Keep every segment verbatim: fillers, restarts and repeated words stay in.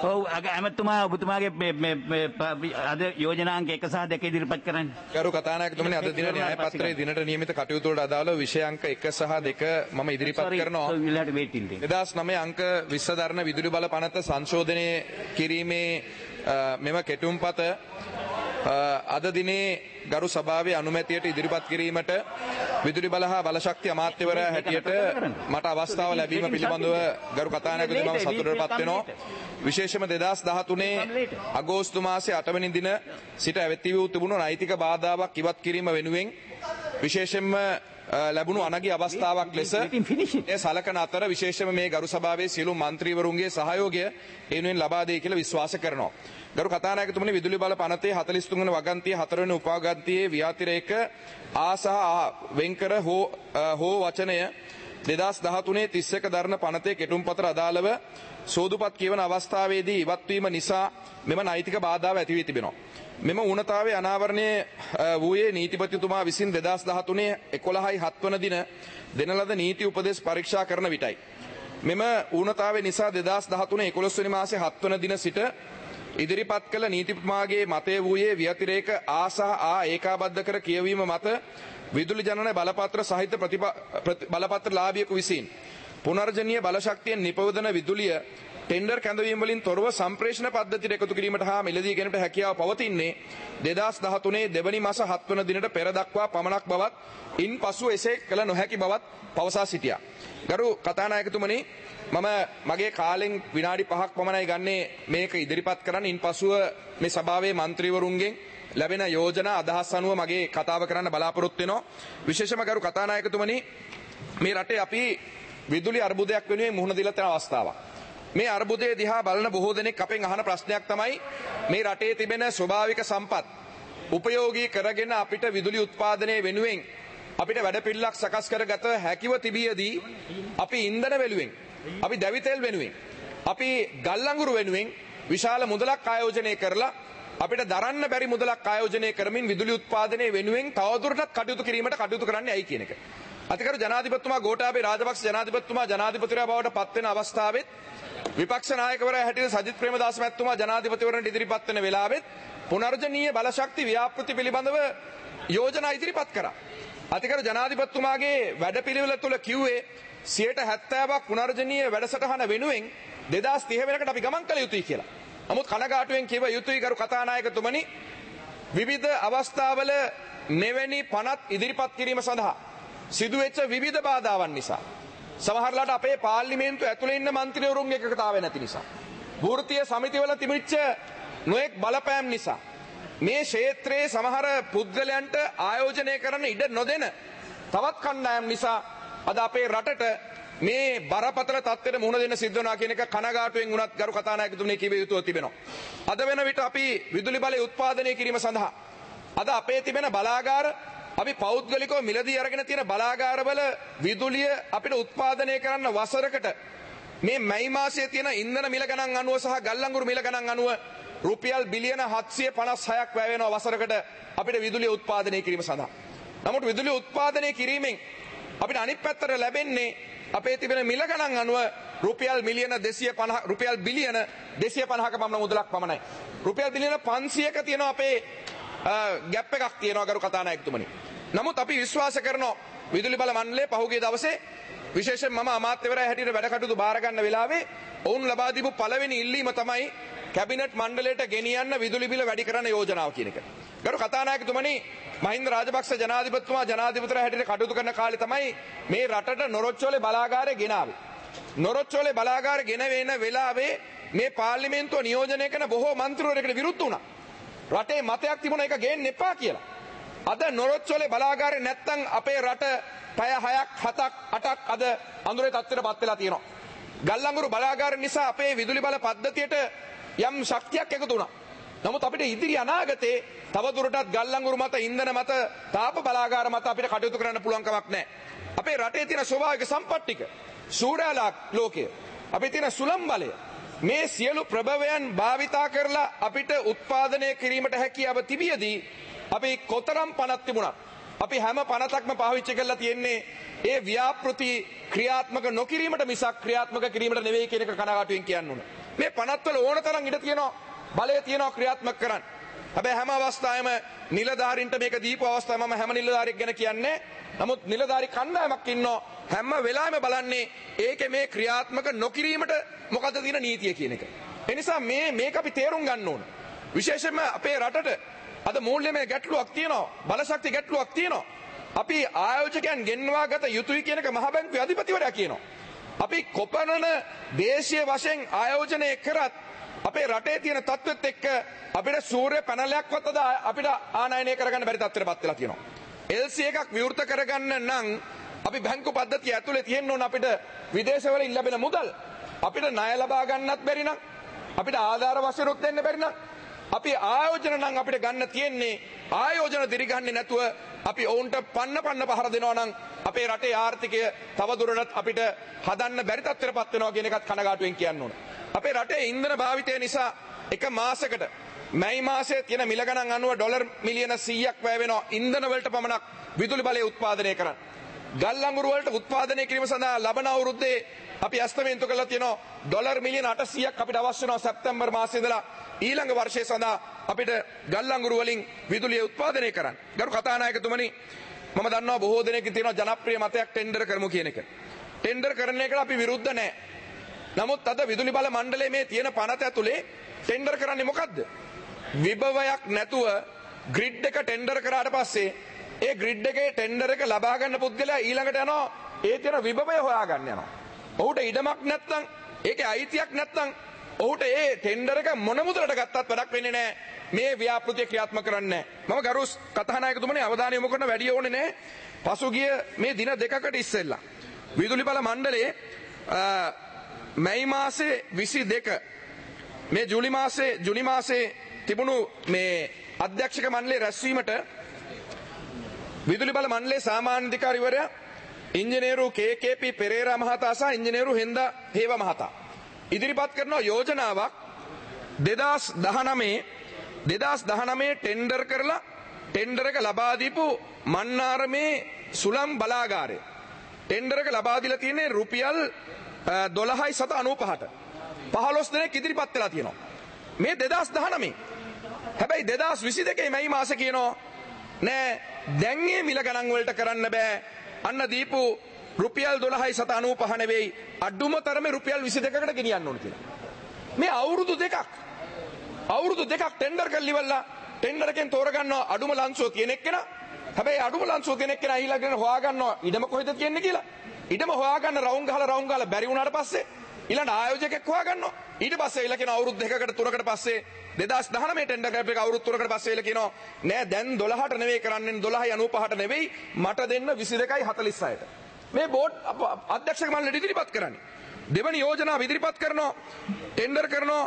ඔව් ඇමතුමා ඔබතුමාගේ අද යෝජනාංක එක සහ දෙක ඉදිරිපත් කරන්නේ. ගරු කතානායකතුමනි අද දින න්‍යාය පත්‍රයේ දිනට නියමිත කටයුතු වලට අදාළව විෂය අංක එක සහ දෙක මම ඉදිරිපත් කරනවා. දෙදහස් නවය අංක විස්ස දරන විදුලි බල පනත සංශෝධනය කිරීමේ මෙම කෙටුම්පත අද දිනේ ගරු සභාවේ අනුමැතියට ඉදිරිපත් කිරීමට විදුලි බල හා බලශක්ති අමාත්‍යවරයා හැටියට මට අවස්ථාව ලැබීම පිළිබඳව ගරු කතානායකතුමා මම සතුටටපත් වෙනවා. විශේෂම දෙදහස් දහතුනේ අගෝස්තු මාසයේ අට වෙනි දින සිට ඇවැත්වී වූ තිබුණු නෛතික බාධාවක් ඉවත් කිරීම වෙනුවෙන් විශේෂයෙන්ම ලැබුණු අනගි අවස්ථාවක් ලෙස ඒ සලකන අතර විශේෂම මේ ගරු සභාවේ සියලු මන්ත්‍රීවරුන්ගේ සහයෝගය එනුවෙන් ලබා දෙයි කියලා විශ්වාස කරනවා. ගරු කතානායකතුමනි විදුලි බල පනතේ හතළිස් තුන් වෙනි වගන්තියේ හතර වෙනි උපාගන්තියේ ව්‍යාතිරේක ආ සහ ආ වෙන්කර හෝ හෝ වචනය දෙදහස් දහතුනේ තිස් එක දරන පනතේ කෙටුම්පතට අදාළව සෝදුපත් කියවන අවස්ථාවේදී ඉවත් වීම නිසා මෙම නෛතික බාධාව ඇති වී තිබෙනවා. මෙම ඌනතාවේ අනාවරණය වූයේ නීතිපතිතුමා විසින් දෙදහස් දහතුනේ එකොළහයි හත් වන දින දෙන ලද නීති උපදෙස් පරීක්ෂා කරන විටයි. මෙම ඌනතාවේ නිසා දෙදහස් දහතුනේ එකොළොස් වෙනි මාසේ හත් වන දින සිට ඉදිරිපත් කළ නීතිපතිතුමාගේ මතය වූයේ ව්‍යතිරේක ආ සහ ආ ඒකාබද්ධ කර කියවීම මත විදුලි ජනන බලපත්‍ර සහිත බලපත්‍ර ලාභියෙකු විසින් පුනර්ජනීය බලශක්තියෙන් නිපවදන විදුලිය ටෙන්ඩර් කැඳවීම වලින් තොරව සම්ප්‍රේෂණ පද්ධතියට එකතු කිරීමට හා මිලදී ගැනීමට හැකියාව පවතින්නේ දෙදහස් දහතුනේ දෙවැනි මාස හත් වන දිනට පෙර දක්වා පමණක් බවත් ඉන්පසු එසේ කළ නොහැකි බවත් පවසා සිටියා. ගරු කතානායකතුමනි මම මගේ කාලෙන් විනාඩි පහක් පමණයි ගන්නේ මේක ඉදිරිපත් කරන්න. ඉන්පසුව මේ සභාවේ මන්ත්‍රීවරුන්ගෙන් ලැබෙන යෝජනා අදහස් අනුව මගේ කතාව කරන්න බලාපොරොත්තු වෙනවා. විශේෂම ගරු කතානායකතුමනි මේ රටේ අපි විදුලි අර්බුදයක් වෙනුවෙන් මුහුණ දීලා තියෙන අවස්ථාවක්. මේ අර්බුදය දිහා බලන බොහෝ දෙනෙක් අපෙන් අහන ප්‍රශ්නයක් තමයි මේ රටේ තිබෙන ස්වභාවික සම්පත් උපයෝගී කරගෙන අපිට විදුලි උත්පාදනය වෙනුවෙන් අපිට වැඩපිළිවෙලක් සකස් කරගත හැකිව තිබියදී අපි ඉන්ධන වෙනුවෙන් අපි දැවිතෙල් වෙනුවෙන් අපි ගල් අඟුරු වෙනුවෙන් විශාල මුදලක් ආයෝජනය කරලා අපිට දරන්න බැරි මුදලක් ආයෝජනය කරමින් විදුලි උත්පාදනය වෙනුවෙන් තවදුරටත් කටයුතු කිරීමට කටයුතු කරන්නේ ඇයි කියන එක. අතිගරු ජනාධිපතිතුමා ගෝඨාභය රාජපක්ෂ ජනාධිපතිතුමා ජනාධිපතිවරයා බවට පත් වෙන අවස්ථාවෙත් විපක්ෂ නායකවරයා හැටියට සජිත් ප්‍රේමදාස මැතිතුමා ජනාධිපතිවරණට ඉදිරිපත් වෙන වෙලාවෙත් පුනර්ජනීය බලශක්ති ව්‍යාපෘති පිළිබඳව යෝජනා ඉදිරිපත් කරා. අතිගරු ජනාධිපතිතුමාගේ වැඩපිළිවෙල තුල කිව්වේ සියයට හැත්තෑවක් පුනර්ජනීය වැඩසටහන වෙනුවෙන් දෙදහස් තිහ වෙනකට අපි ගමන් කළ යුතුයි කියලා. නමුත් කනගාටුවෙන් කිව යුතුයි ගරු කතානායකතුමනි විවිධ අවස්ථාවල මෙවැනි පනත් ඉදිරිපත් කිරීම සඳහා සිදුවෙච්ච විවිධ බාධාවන් නිසා සමහරලාට අපේ පාර්ලිමේන්තුව ඇතුළේ ඉන්න මන්ත්‍රීවරුන්ගේ එකකතාවය නැති නිසා වෘත්තීය සමිතිවල තිබිච්ච නොඑක් බලපෑම් නිසා මේ ක්ෂේත්‍රයේ සමහර පුද්ගලයන්ට ආයෝජනය කරන්න ඉඩ නොදෙන තවත් කණ්ඩායම් නිසා අද අපේ රටට මේ බරපතල තත්ත්වයට මුහුණ දෙන්න සිද්ධ වෙනවා කියන එක කනගාටුවෙන් වුණත් ගරු කතානායකතුමනි කිව යුතුව තිබෙනවා. අද වෙන විට අපි විදුලි බලය උත්පාදනය කිරීම සඳහා අද අපේ තිබෙන බලාගාර අපි පෞද්ගලිකව මිලදී අරගෙන තියෙන බලාගාරවල විදුලිය අපිට උත්පාදනය කරන්න වසරකට මේ මැයි මාසයේ තියෙන ඉන්ධන මිල ගණන් අනුව සහ ගල් අඟුරු මිල ගණන් අනුව රුපියල් බිලියන හත්සිය පනස් හයක් වැය වෙනවා වසරකට අපිට විදුලිය උත්පාදනය කිරීම සඳහා. නමුත් විදුලිය උත්පාදනය කිරීමෙන් අපිට අනිත් පැත්තට ලැබෙන්නේ අපේ තිබෙන මිල ගණන් අනුව රුපියල් මිලියන දෙසිය පනහ රුපියල් බිලියන දෙසිය පනහක පමණ මුදලක් පමණයි. රුපියල් බිලියන පන්සියක තියෙනවා අපේ ගැප් එකක් තියෙනවා ගරු කතානායකතුමනි. නමුත් අපි විශ්වාස කරනවා විදුලි බල මණ්ඩලයේ පහුගිය දවසේ විශේෂයෙන් මම අමාත්‍යවරයා හැටියට වැඩ කටයුතු බාර ගන්න වෙලාවේ ඔවුන් ලබා දීපු පළවෙනි ඉල්ලීම තමයි කැබිනට් මණ්ඩලයට ගෙනියන්න විදුලි බිල වැඩි කරන්න යෝජනාව කියන එක. ගරු කතානායකතුමනි මහින්ද රාජපක්ෂ ජනාධිපතිතුමා ජනාධිපතිවරයා හැටියට කටයුතු කරන කාලේ තමයි මේ රටට නොරොච්චෝලේ බලාගාරය ගෙනාවේ. නොරොච්චෝලේ බලාගාරය ගෙන වෙන වෙලාවේ මේ පාර්ලිමේන්තුව නියෝජනය කරන බොහෝ මන්ත්‍රීවරයෙකුට විරුද්ධ වුණා. රටේ මතයක් තිබුණා ඒක ගේන්න එපා කියලා. අද නොරොච්චෝලේ බලාගාරය නැත්තම් අපේ රට පැය හයක් හතක් අටක් අද අඳුරේ තත්ත්වයට පත් වෙලා තියෙනවා. ගල් අඟුරු බලාගාර නිසා අපේ විදුලි බල පද්ධතියට යම් ශක්තියක් එකතු වුණා. නමුත් අපිට ඉදිරි අනාගතේ තවදුරටත් ගල් අඟුරු මත ඉන්ධන මත තාප බලාගාර මත අපිට කටයුතු කරන්න පුළුවන් කමක් නැහැ. අපේ රටේ තියෙන ස්වභාවික සම්පත් ටික සූර්යාලෝක ලෝකය අපේ තියෙන සුළං බලය මේ සියලු ප්‍රභවයන් භාවිතා කරලා අපිට උත්පාදනය කිරීමට හැකියාව තිබියදී අපි කොතරම් පනත් තිබුණත් අපි හැම පනතක්ම පාවිච්චි කරලා තියෙන්නේ ඒ ව්‍යාපෘති ක්‍රියාත්මක නොකිරීමට මිසක් ක්‍රියාත්මක කිරීමට නෙවෙයි කියන එක කනගාටුවෙන් කියන්න ඕන. මේ පනත් වල ඕන තරම් ඉඩ තියෙනවා බලය තියෙනවා ක්‍රියාත්මක කරන්න. හැබැයි හැම අවස්ථාවෙම නිලධාරීන්ට මේක දීපු අවස්ථාව මම හැම නිලධාරියෙක් ගැන කියන්නේ. නමුත් නිලධාරි කණ්ඩායමක් ඉන්නවා හැම වෙලාවෙම බලන්නේ ඒකේ මේ ක්‍රියාත්මක නොකිරීමට මොකද තියෙන නීතිය කියන එක. ඒ නිසා මේ මේක අපි තේරුම් ගන්න ඕන. විශේෂයෙන්ම අපේ රටට අද මූල්‍යමය ගැටලුවක් තියෙනවා. බලශක්ති ගැටලුවක් තියෙනවා. අපි ආයෝජකයන් ගෙන්වා ගත යුතුයි කියන එක මහ බැංකුවේ අධිපතිවරයා කියනවා. අපි කොපමණ දේශීය වශයෙන් ආයෝජනය කරත් අපේ රටේ තියෙන තත්ත්වෙත් එක්ක අපිට සූර්ය පැනලයක්වත් අද අපිට ආනයනය කරගන්න බැරි තත්ත්වයකටපත් වෙලා තියෙනවා. එල් සී එකක් විවෘත කරගන්න නම් අපි බැංකු පද්ධතිය ඇතුලේ තියෙන්න ඕන අපිට විදේශවලින් ලැබෙන මුදල් අපිට ණය ලබා ගන්නත් බැරි නම් අපිට ආධාර වශයෙන් උත් දෙන්න බැරි නම් අපි ආයෝජන නම් අපිට ගන්න තියෙන්නේ ආයෝජන දිරිගන්නේ නැතුව අපි ඔවුන්ට පන්න පන්න පහර දෙනවා නම් අපේ රටේ ආර්ථිකය තවදුරටත් අපිට හදන්න බැරි තත්ත්වයකටපත් වෙනවා කියන එකත් කනගාටුවෙන් කියන්න ඕන. අපේ රටේ ඉන්ධන භාවිතය නිසා එක මාසයකට මැයි මාසයේ තියෙන මිල ගණන් අනුව ඩොලර් මිලියන සීයක් වැය වෙනවා ඉන්ධන වලට පමණක් විදුලි බලය උත්පාදනය කරන්න. ගල් අඟුරු වලට උත්පාදනය කිරීම සඳහා ලබන අවුරුද්දේ අපි අස්තමේන්තු කරලා තියෙනවා ඩොලර් මිලියන අටසීයක් අපිට අවශ්‍ය වෙනවා සැප්තැම්බර් මාසයේ ඉඳලා ඊළඟ වර්ෂය සඳහා අපිට ගල් අඟුරු වලින් විදුලිය උත්පාදනය කරන්න. ගරු කතානායකතුමනි මම දන්නවා බොහෝ දෙනෙක් තියෙනවා ජනප්‍රිය මතයක් ටෙන්ඩර් කරමු කියන එක. ටෙන්ඩර් කරන එකට අපි විරුද්ධ නැහැ. නමුත් අද විදුලි බල මණ්ඩලයේ මේ තියෙන පනත ඇතුලේ ටෙන්ඩර් කරන්නේ මොකද්ද? විභවයක් නැතුව ග්‍රිඩ් එක ටෙන්ඩර් කරාට පස්සේ ඒ ග්‍රිඩ් එකේ ටෙන්ඩර් එක ලබා ගන්න පුද්ගලයා ඊළඟට යනවා ඒ තියෙන විභවය හොයාගන්න යනවා. ඔහුට ඉඩමක් නැත්නම් ඒකේ අයිතියක් නැත්නම් ඔහුට ඒ ටෙන්ඩර් එක මොන මුදලට ගත්තත් වැඩක් වෙන්නේ නැහැ. මේ ව්‍යාපෘතිය ක්‍රියාත්මක කරන්නේ නැහැ. මම ගරු කතානායකතුමනි අවධානය යොමු කරන වැඩි ඕනේ නැහැ. පසුගිය මේ දින දෙකකට ඉස්සෙල්ලා විදුලි බල මණ්ඩලයේ මැයි මාසේ විසි දෙක මේ ජූලි මාසේ ජුනි මාසේ තිබුණු මේ අධ්‍යක්ෂක මණ්ඩලයේ රැස්වීමට විදුලි බල මණ්ඩලයේ සාමාන්‍ය අධිකාරිවරයා ඉංජිනේරු කේ කේ පී පෙරේරා මහතා සහ ඉංජිනේරු හෙන්දා හේව මහතා ඉදිරිපත් කරන යෝජනාවක් දෙදාස් දහනවය ටෙන්ඩර් කරලා ටෙන්ඩර් එක ලබා දීපු මන්නාරමේ සුළම් බලාගාරය ටෙන්ඩර් එක ලබා දීලා තියෙන්නේ රුපියල් දොළහයි සත අනූපහට පහළොස් දෙනෙක් ඉදිරිපත් වෙලා තියෙනවා. මේ දෙදාස් දහනවය. හැබැයි දෙදාස් විසි දෙකේ මැයි මාසේ කියනවා නෑ දැන් මේ මිල ගණන් වලට කරන්න බෑ. අන්න දීපු රුපියල් දොළහයි සත අනූපහ නෙවෙයි අඩුම තරමේ රුපියල් විසි දෙකකට ගෙනියන්න ඕන කියලා. මේ අවුරුදු දෙකක් අවුරුදු දෙකක් ටෙන්ඩර් කරලා ඉවරලා ටෙන්ඩර් එකෙන් තෝරගන්නවා අඩුම ලන්සෝ තියෙන එක්කෙනා. හැබැයි අඩුම ලන්සෝ තියෙන එක්කෙනා ඊළඟට හොයාගන්නවා ඉඩම කොහෙද තියෙන්නේ කියලා. ඉඩම හොයාගන්න රවුම් ගහලා රවුම් ගහලා බැරි වුණාට පස්සේ ඊළඟ ආයෝජකෙක් හොයාගන්නවා. ඊට පස්සේ ඊළ කියන අවුරුදු දෙකකට තුනකට පස්සේ දෙදාස් දහනවය ටෙන්ඩර් කරපු එක අවුරුදු තුනකට පස්සේ ඊළ කියනවා නෑ දැන් දොළහට නෙවෙයි කරන්නේ දොළහයි අනූපහට නෙවෙයි මට දෙන්න විසි දෙකයි හතළිස් හයට. මේ බෝඩ් අධ්‍යක්ෂක මණ්ඩලෙ ඉදිරිපත් කරන්නේ. දෙවනි යෝජනාව ඉදිරිපත් කරනවා ටෙන්ඩර් කරනවා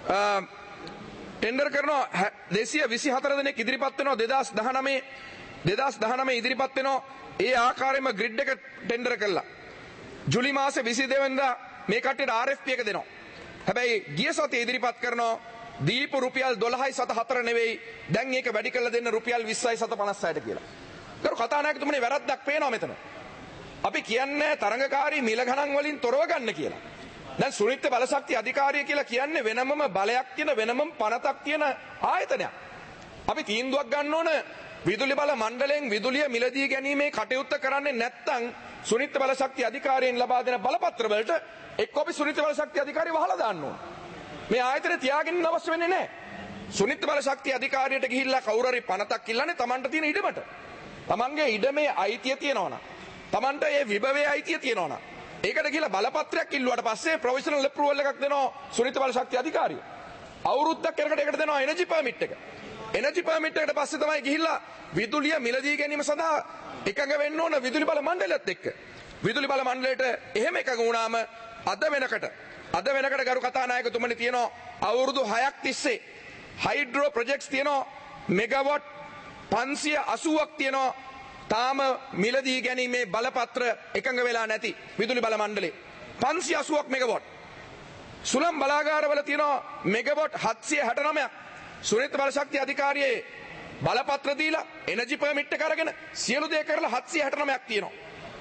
ටෙන්ඩර් කරනවා දෙසිය විසි හතර දෙනෙක් ඉදිරිපත් වෙනවා දෙදාස් දහනවය දෙදාස් දහනවය ඉදිරිපත් වෙනවා ඒ ආකාරයෙන්ම ග්‍රිඩ් එක ටෙන්ඩර් කළා. ජූලි මාසේ විසි දෙක වෙනිදා මේ කට්ටියට ආර් එෆ් පී එක දෙනවා. හැබැයි ගිය සතියේ ඉදිරිපත් කරනවා දීපු රුපියල් දොළහයි සත හතර නෙවෙයි දැන් ඒක වැඩි කරලා දෙන්න රුපියල් විස්සයි සත පනස් හයට කියලා. කරු කතානායකතුමනි වැරද්දක් පේනවා මෙතන. අපි කියන්නේ තරඟකාරී මිල ගණන් වලින් තොරව ගන්න කියලා. දැන් සුනිත්‍ය බලශක්ති අධිකාරිය කියලා කියන්නේ වෙනමම බලයක් තියෙන වෙනමම පනතක් තියෙන ආයතනයක්. අපි තීන්දුවක් ගන්න ඕන විදුලි බල මණ්ඩලයෙන් විදුලිය මිලදී ගැනීමේ කටයුත්ත කරන්නේ නැත්නම් සුනිත්‍ය බලශක්ති අධිකාරියෙන් ලබා දෙන බලපත්‍ර වලට එක්ක අපි සුනිත්‍ය බලශක්ති අධිකාරිය වහලා දාන්න ඕන. මේ ආයතනය තියාගෙන අවශ්‍ය වෙන්නේ නැහැ. සුනිත්‍ය බලශක්ති අධිකාරියට ගිහිල්ලා කවුරු හරි පනතක් ඉල්ලන්නේ Tamanට තියෙන ඉඩමට. Tamanගේ ඉඩමේ අයිතිය තියෙනවා නම් Tamanට ඒ විභවයේ අයිතිය තියෙනවා නම් ඒකට ගිහිල්ලා බලපත්‍රයක් ඉල්ලුවාට පස්සේ ප්‍රොවිෂනල් අප්‍රූවල් එකක් දෙනවා සුනිත්‍ය බලශක්ති අධිකාරිය. අවුරුද්දක් යනකොට ඒකට දෙනවා එනර්ජි පර්මිට් එක. එනර්ජි පර්මිට් එකට පස්සේ තමයි ගිහිල්ලා විදුලිය මිලදී ගැනීම සඳහා එකඟ වෙන්න ඕන විදුලි බල මණ්ඩලයත් එක්ක. විදුලි බල මණ්ඩලයට එහෙම එකඟ වුණාම අද වෙනකට අද වෙනකට ගරු කතානායකතුමනි තියෙනවා අවුරුදු හයක් තිස්සේ හයිඩ්‍රෝ ප්‍රොජෙක්ට්ස් තියෙනවා මෙගාවොට් පන්සිය අසූවක් තියෙනවා තාම මිලදී ගැනීමේ බලපත්‍ර එකඟ වෙලා නැති විදුලි බල මණ්ඩලේ පන්සිය අසූවක් මෙගාවොට්. සුළම් බලාගාරවල තියෙනවා මෙගාවොට් හත්සිය හැටනවයක්. සුනිත්‍ය බලශක්ති අධිකාරියේ බලපත්‍ර දීලා එනර්ජි පර්මිට් එක අරගෙන සියලු දේ කරලා හත්සිය හැටනවයක් තියෙනවා.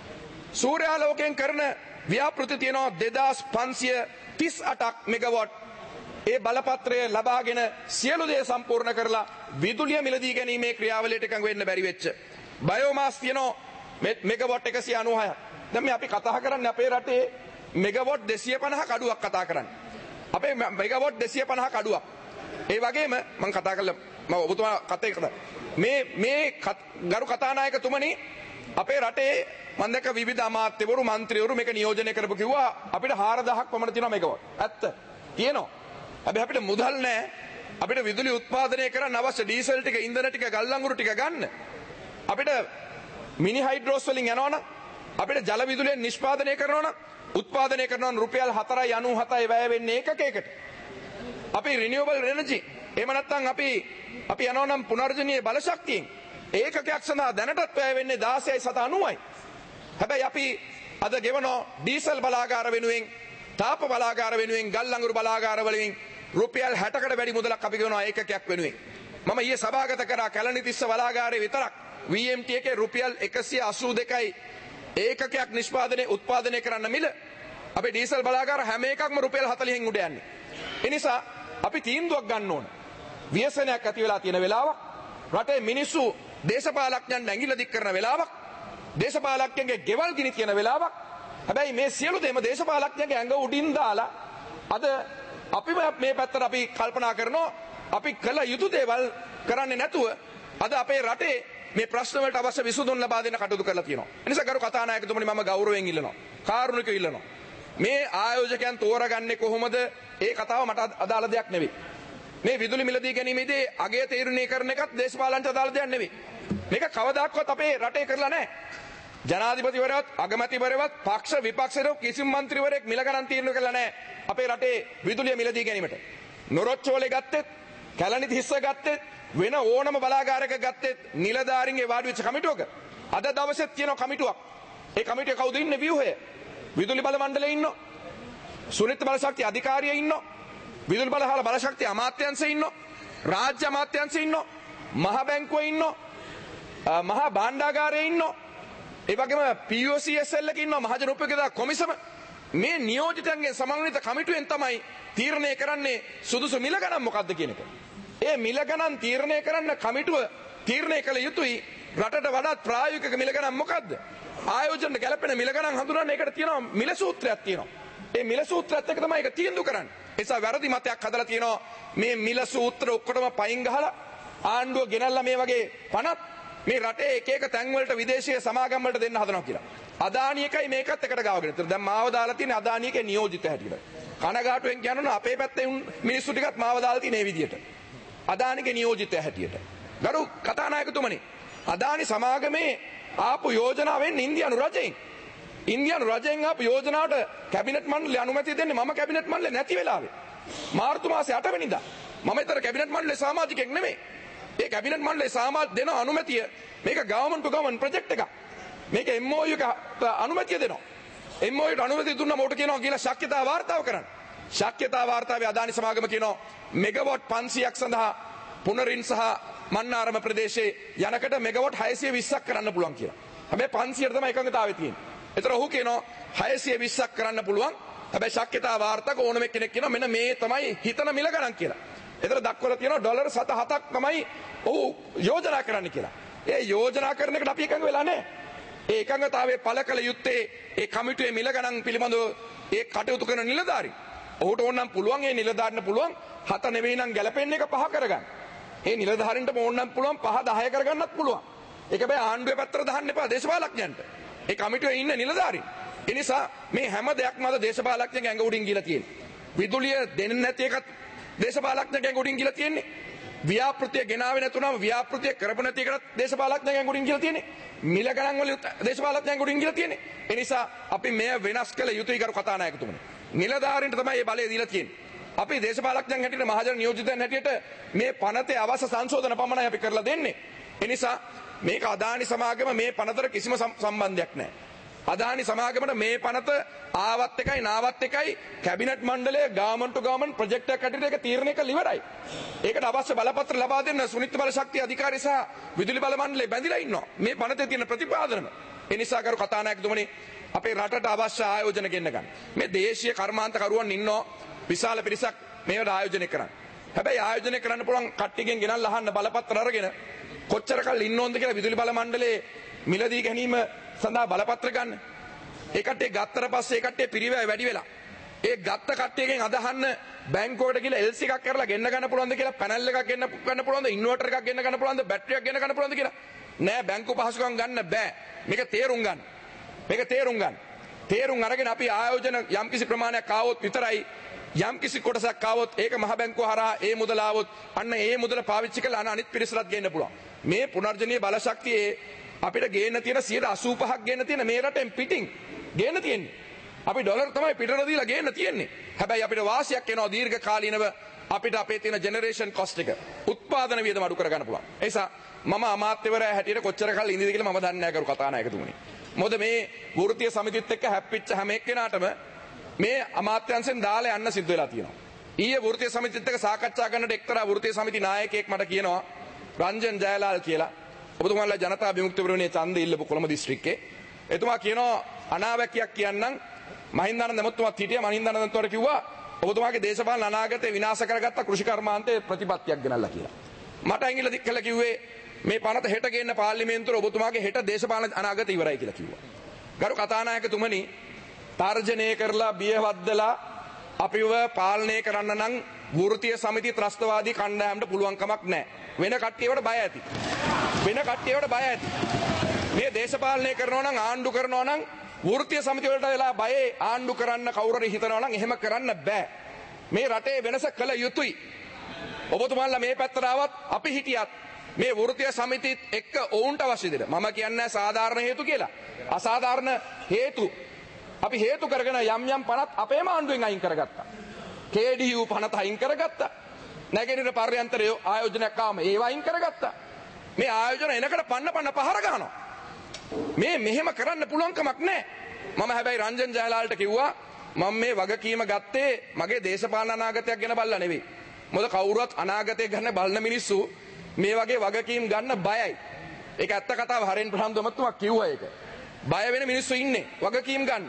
සූර්යාලෝකයෙන් කරන ව්‍යාපෘති තියෙනවා දෙදාස් පන්සිය තිස් අටක් මෙගාවොට් ඒ බලපත්‍රය ලබාගෙන සියලු දේ සම්පූර්ණ කරලා විදුලිය මිලදී ගැනීමේ ක්‍රියාවලියට එකඟ වෙන්න බැරි වෙච්ච බයෝමාස් තියෙනවා මෙගාවොට් එකසිය අනූහයක්. දැන් මේ අපි කතා කරන්නේ අපේ රටේ මෙගාවොට් දෙසිය පනහක අඩුවක් කතා කරන්නේ. අපේ මෙගාවොට් දෙසිය පනහක අඩුවක්. ඒ වගේම මම කතා කළා මම ඔබතුමා කතා කරා මේ මේ ගරු කතානායකතුමනි අපේ රටේ මම දැක්ක විවිධ අමාත්‍යවරු മന്ത്രിවරු මේක නියෝජනය කරපු කිව්වා අපිට හාරදහයක් පමණ තියෙනවා මෙගාවොට්. ඇත්ත තියෙනවා. හැබැයි අපිට මුදල් නැහැ. අපිට විදුලි උත්පාදනය කරන්න අවශ්‍ය ඩීසල් ටික ඉන්ධන ටික ගල් අඟුරු ටික ගන්න. අපිට මිනි හයිඩ්‍රෝස් වලින් යනවනම් අපිට ජල විදුලිය නිෂ්පාදනය කරනවනම් උත්පාදනය කරනවනම් රුපියල් හතරයි අනූහතයි වැය වෙන්නේ ඒකකයකට. අපි රිනියුවබල් එනර්ජි එහෙම නැත්නම් අපි අපි යනවනම් පුනර්ජනීය බල ශක්තියෙන් ඒකකයක් සඳහා දැනටත් වැය වෙන්නේ දාසයයි සත අනූවයි. හැබැයි අපි අද ගෙවන ඩීසල් බලාගාර වෙනුවෙන් තාප බලාගාර වෙනුවෙන් ගල් අඟුරු බලාගාර වලින් රුපියල් හැටකට වැඩි මුදලක් අපි ගෙවනවා ඒකකයක් වෙනුවෙන්. මම ඊයේ සභාගත කරා කැලණිතිස්ස බලාගාරේ විතරක් වී එම් ටී එකේ රුපියල් එකසිය අසූ දෙකයි ඒකකයක් නිෂ්පාදනය උත්පාදනය කරන්න මිල. අපේ ඩීසල් බලාගාර හැම එකක්ම රුපියල් හතළිහෙන් උඩ යන්නේ. ඒ නිසා අපි තීන්දුවක් ගන්න ඕන. ව්‍යසනයක් ඇති වෙලා තියෙන වෙලාවක් රටේ මිනිස්සු දේශපාලඥයන් ඇඟිල්ල දික් කරන වෙලාවක් දේශපාලඥයන්ගේ ගෙවල් ගිනි තියන වෙලාවක්. හැබැයි මේ සියලු දේම දේශපාලඥයන්ගේ ඇඟ උඩින් දාලා අද අපි මේ පැත්තට අපි කල්පනා කරනවා අපි කළ යුතු දේවල් කරන්නේ නැතුව අද අපේ රටේ මේ ප්‍රශ්න වලට අවශ්‍ය විසඳුම් ලබා දෙන්න කටයුතු කරලා තියෙනවා. ඒ නිසා ගරු කතානායකතුමනි මම ගෞරවයෙන් ඉල්ලනවා. කාරුණිකව ඉල්ලනවා. මේ ආයෝජකයන් තෝරගන්නේ කොහොමද? ඒ කතාව මට අදාළ දෙයක් නෙවෙයි. මේ විදුලි මිලදී ගැනීමේදී අගය තීරණය කරන එකත් දේශපාලනට අදාළ දෙයක් නෙවෙයි. මේක කවදාක්වත් අපේ රටේ කරලා නැහැ. ජනාධිපතිවරයවත් අගමැතිවරයවත් පක්ෂ විපක්ෂවරු කිසිම മന്ത്രിවරයෙක් මිල ගණන් තීරණය කළා නැහැ අපේ රටේ විදුලිය මිලදී ගැනීමට. නොරොච්චෝලේ ගත්තෙත්, කැලණිතිස්ස ගත්තෙත්, වෙන ඕනම බලාගාරයක ගත්තෙත් නිලධාරීන්ගේ වාඩි වෙච්ච කමිටුවක අද දවසෙත් තියෙන කමිටුවක්. ඒ කමිටුවේ කවුද ඉන්නේ? ව්‍යුහය. විදුලි බල මණ්ඩලයේ ඉන්නෝ. සුනිත් බල ශක්තිය අධිකාරිය ඉන්නෝ. විදුලි බල හාල බල ශක්තිය අමාත්‍යාංශයේ ඉන්නෝ. රාජ්‍ය අමාත්‍යාංශයේ ඉන්නෝ. මහ බැංකුවේ ඉන්නෝ. මහා භාණ්ඩාගාරයේ ඉන්නෝ. ඒ වගේම P O C S L එකේ ඉන්නවා මහජන උපයෝගිතා කොමිසම. මේ නියෝජිතයන්ගේ සමන්විත කමිටුවෙන් තමයි තීරණය කරන්නේ සුදුසු මිල ගණන් මොකක්ද කියන එක. ඒ මිල ගණන් තීරණය කරන්න කමිටුව තීරණය කළ යුතුයි රටට වඩාත් ප්‍රායෝගික මිල ගණන් මොකක්ද? ආයෝජනට ගැලපෙන මිල ගණන් හඳුනන්න ඒකට තියෙනවා මිල සූත්‍රයක් තියෙනවා. ඒ මිල සූත්‍රයත් එක්ක තමයි ඒක තීන්දුව කරන්නේ. ඒ නිසා වැරදි මතයක් හදලා තියෙනවා මේ මිල සූත්‍ර ඔක්කොටම පයින් ගහලා ආණ්ඩුව ගෙනල්ලා මේ වගේ පනත් මේ රටේ එක එක තැන් වලට විදේශීය සමාගම් වලට දෙන්න හදනවා කියලා. අදානි එකයි මේකත් එකට ගාවගෙන. ඒතර දැන් මාව දාලා තියෙන අදානි එකේ නියෝජිත හැටියට. කනගාටුවෙන් කියනවා අපේ පැත්තේ මිනිස්සු ටිකත් මාව දාලා තියෙන මේ විදියට. අදානිගේ නියෝජිත හැටියට. ගරු කතානායකතුමනි, අදානි සමාගමේ ආපු යෝජනාවෙන් ඉන්දියානු රජයෙන් ඉන්දියානු රජයෙන් ආපු යෝජනාවට කැබිනට් මණ්ඩලය අනුමැතිය දෙන්නේ මම කැබිනට් මණ්ඩලේ නැති වෙලාවේ. මාර්තු මාසේ අට වෙනිදා. මම ඊතර කැබිනට් මණ්ඩලේ සමාජිකෙක් නෙමෙයි. ඒ කැබිනට් මණ්ඩලේ සමාජ දෙන අනුමැතිය මේක ගවර්න්මන්ට් ටු ගවර්න්මන්ට් ප්‍රොජෙක්ට් එකක්. මේක එම් ඕ යු එක අනුමැතිය දෙනවා. එම් ඕ යුට අනුමැතිය දුන්නම උට කියනවා කියලා ශක්්‍යතා වාර්තාව කරන්න. ශක්්‍යතා වාර්තාවේ අදානි සමාගම කියනවා මෙගාවොට් පන්සියයක් සඳහා පුනරින් සහ මන්නාරම ප්‍රදේශයේ යනකට මෙගාවොට් හයසිය විස්සක් කරන්න පුළුවන් කියලා. හැබැයි පන්සියයට තමයි එකඟතාවය තියෙන්නේ. ඒතර ඔහු කියනවා හයසිය විස්සක් කරන්න පුළුවන්. හැබැයි ශක්්‍යතා වාර්තාවක ඕනම කෙනෙක් කියනවා මෙන්න මේ තමයි හිතන මිල ගණන් කියලා. ඒතර දක්වලා තියෙනවා ඩොලර් සත හතක් තමයි ඔහු යෝජනා කරන්න කියලා. ඒ යෝජනා කරන එකට අපි එකඟ වෙලා නැහැ. ඒ එකඟතාවයේ පළ කළ යුත්තේ ඒ කමිටුවේ මිල ගණන් පිළිබඳව ඒ කටයුතු කරන නිලධාරී. ඔහුට ඕනනම් පුළුවන් ඒ නිලධාරින්ට පුළුවන් හත නෙවෙයි නම් ගැලපෙන්න එක පහ කරගන්න. ඒ නිලධාරින්ට ඕනනම් පුළුවන් පහ දහය කරගන්නත් පුළුවන්. ඒක බෑ ආණ්ඩුවේ පැත්තට දාන්න එපා දේශපාලඥයන්ට. ඒ කමිටුවේ ඉන්න නිලධාරීන්. ඒ නිසා මේ හැම දෙයක්ම අද දේශපාලඥයන්ගේ ඇඟ උඩින් ගිහලා තියෙන්නේ. විදුලිය දෙන්නේ නැති එකත් දේශපාලඥයන්ගේ ඇඟ උඩින් ගිහලා තියෙන්නේ. ව්‍යාපෘතිය ගෙනාවේ නැතුනම ව්‍යාපෘතිය කරපු නැති එකට දේශපාලඥයන්ගේ ඇඟ උඩින් ගිහලා තියෙන්නේ. මිල ගණන් වල දේශපාලඥයන්ගේ උඩින් ගිහලා තියෙන්නේ. ඒ නිසා අපි මෙය වෙනස් කළ යුතුයි කරු කතානායකතුමනි. නිලධාරීන්ට තමයි මේ බලය දීලා තියෙන්නේ. අපි දේශපාලඥයන් හැටියට මහජන නියෝජිතයන් හැටියට මේ පනතේ අවශ්‍ය සංශෝධන පමණයි අපි කරලා දෙන්නේ. ඒ නිසා මේක අදානි සමාගම මේ පනතට කිසිම සම්බන්ධයක් නැහැ. අදානි සමාගමට මේ පනත ආවත් එකයි නාවත් එකයි කැබිනට් මණ්ඩලය ගවර්න්මන්ට් ටු ගවර්න්මන්ට් ප්‍රොජෙක්ට් එකක් හැටියට ඒක තීරණය කළ ඉවරයි. ඒකට අවශ්‍ය බලපත්‍ර ලබා දෙන්න සුනිත් බල ශක්තිය අධිකාරිය සහ විදුලි බල මණ්ඩලය බැඳිලා ඉන්නවා. මේ පනතේ තියෙන ප්‍රතිපාදනම. ඒ නිසා කරු කතානායකතුමනි අපේ රටට අවශ්‍ය ආයෝජන ගෙන්න ගන්න. මේ දේශීය කර්මාන්තකරුවන් ඉන්නවා විශාල පිරිසක් මේවට ආයෝජනය කරන්න. හැබැයි ආයෝජනය කරන්න පුළුවන් කට්ටියකින් ගෙනල්ලා අහන්න බලපත්‍ර අරගෙන කොච්චර කල් ඉන්න ඕනද කියලා විදුලි බල මණ්ඩලයේ මිලදී ගැනීම සඳහා බලපත්‍ර ගන්න. ඒ කට්ටිය ගත්තට පස්සේ ඒ කට්ටිය පිරිවැය වැඩි වෙලා. ඒ ගත්ත කට්ටියකින් අදහන්න බැංකුවකට ගිහලා එල් සී එකක් කරලා ගෙන්න ගන්න පුළුවන්ද කියලා පැනල් එකක් ගෙන්න ගන්න පුළුවන්ද ඉන්වර්ටර් එකක් ගෙන්න ගන්න පුළුවන්ද බැටරියක් ගෙන්න ගන්න පුළුවන්ද කියලා. නෑ බැංකු පහසුකම් ගන්න බෑ. මේක තේරුම් ගන්න. මේක තේරුම් ගන්න. තේරුම් අරගෙන අපි ආයෝජන යම්කිසි ප්‍රමාණයක් ආවොත් විතරයි යම්කිසි කොටසක් ආවොත් ඒක මහ බැංකුව හරහා ඒ මුදල ආවොත් අන්න ඒ මුදල පාවිච්චි කරලා අනිත් පිරිසටත් ගේන්න පුළුවන්. මේ පුනර්ජනීය බලශක්තියේ අපිට ගේන්න තියෙන සියයට අසූ පහක් ගේන්න තියෙන මේ රටෙන් පිටින් ගේන්න තියෙන්නේ. අපි ඩොලර් තමයි පිටර දීලා ගේන්න තියෙන්නේ. හැබැයි අපිට වාසියක් එනවා දීර්ඝ කාලීනව අපිට අපේ තියෙන ජෙනරේෂන් කොස්ට් එක උත්පාදන වියදම අඩු කරගන්න පුළුවන්. ඒ නිසා මම අමාත්‍යවරයා හැටියට කොච්චර කල් ඉඳීද කියලා මම දන්නේ නැහැ කරු කතානායකතුමනි. මොකද මේ වෘත්තීය සමිතියත් එක්ක හැප්පිච්ච හැම එක්කෙනාටම මේ අමාත්‍යංශෙන් දාලා යන්න සිද්ධ වෙලා තියෙනවා. ඊයේ වෘත්තීය සමිතියත් එක්ක සාකච්ඡා කරනකොට එක්තරා වෘත්තීය සමිති නායකයෙක් මට කියනවා රංජන් ජයලාල් කියලා. ඔබතුමාලා ජනතා විමුක්ති පෙරමුණේ ඡන්දය ඉල්ලපු කොළඹ දිස්ත්‍රික්කේ. එතුමා කියනවා අනාවැකියක් කියන්නම් මහින්දානන්ද මහත්මයාත් හිටියා මහින්දානන්ද මහත්මයාට කිව්වා ඔබතුමාගේ දේශපාලන අනාගතේ විනාශ කරගත්ත කෘෂි කර්මාන්තයේ ප්‍රතිපත්තියක් ගෙනල්ලා කියලා. මට ඇඟිල්ල දික් කළා කිව්වේ මේ පනත හෙට ගේන්න පාර්ලිමේන්තුවේ ඔබතුමාගේ හෙට දේශපාලන අනාගතය ඉවරයි කියලා කිව්වා. ගරු කතානායකතුමනි තර්ජනය කරලා බියවද්දලා අපිව පාලනය කරන්න නම් වෘත්තීය සමිති ත්‍රස්තවාදී කණ්ඩායමට පුළුවන් කමක් නැහැ. වෙන කට්ටියවට බය ඇති. වෙන කට්ටියවට බය ඇති. මේ දේශපාලනය කරනවා නම් ආණ්ඩු කරනවා නම් වෘත්තීය සමිති වලට වෙලා බයේ ආණ්ඩු කරන්න කවුරු හරි හිතනවා නම් එහෙම කරන්න බෑ. මේ රටේ වෙනස කළ යුතුයි. ඔබතුමාලා මේ පැත්තට ආවත් අපි හිටියත් මේ වෘත්තීය සමිතිත් එක්ක ඔවුන්ට අවශ්‍ය දෙයක්. මම කියන්නේ සාධාරණ හේතු කියලා. අසාධාරණ හේතු අපි හේතු කරගෙන යම් යම් පනත් අපේම ආණ්ඩුවෙන් අයින් කරගත්තා. කේ ඩී යූ පනත අයින් කරගත්තා. නැගෙනහිර පර්යන්තරය ආයෝජනයක් ආවම ඒව අයින් කරගත්තා. මේ ආයෝජන එනකට පන්න පන්න පහර ගන්නවා. මේ මෙහෙම කරන්න පුළුවන් කමක් නැහැ. මම හැබැයි රංජන් ජයලාල්ට කිව්වා මම මේ වගකීම ගත්තේ මගේ දේශපාලන අනාගතයක් ගැන බලලා නෙවෙයි. මොකද කවුරුවත් අනාගතය ගැන බලන මිනිස්සු මේ වගේ වගකීම් ගන්න බයයි. ඒක ඇත්ත කතාව හරෙන් ප්‍රහම්දමතුමා කිව්වා ඒක. බය වෙන මිනිස්සු ඉන්නේ වගකීම් ගන්න.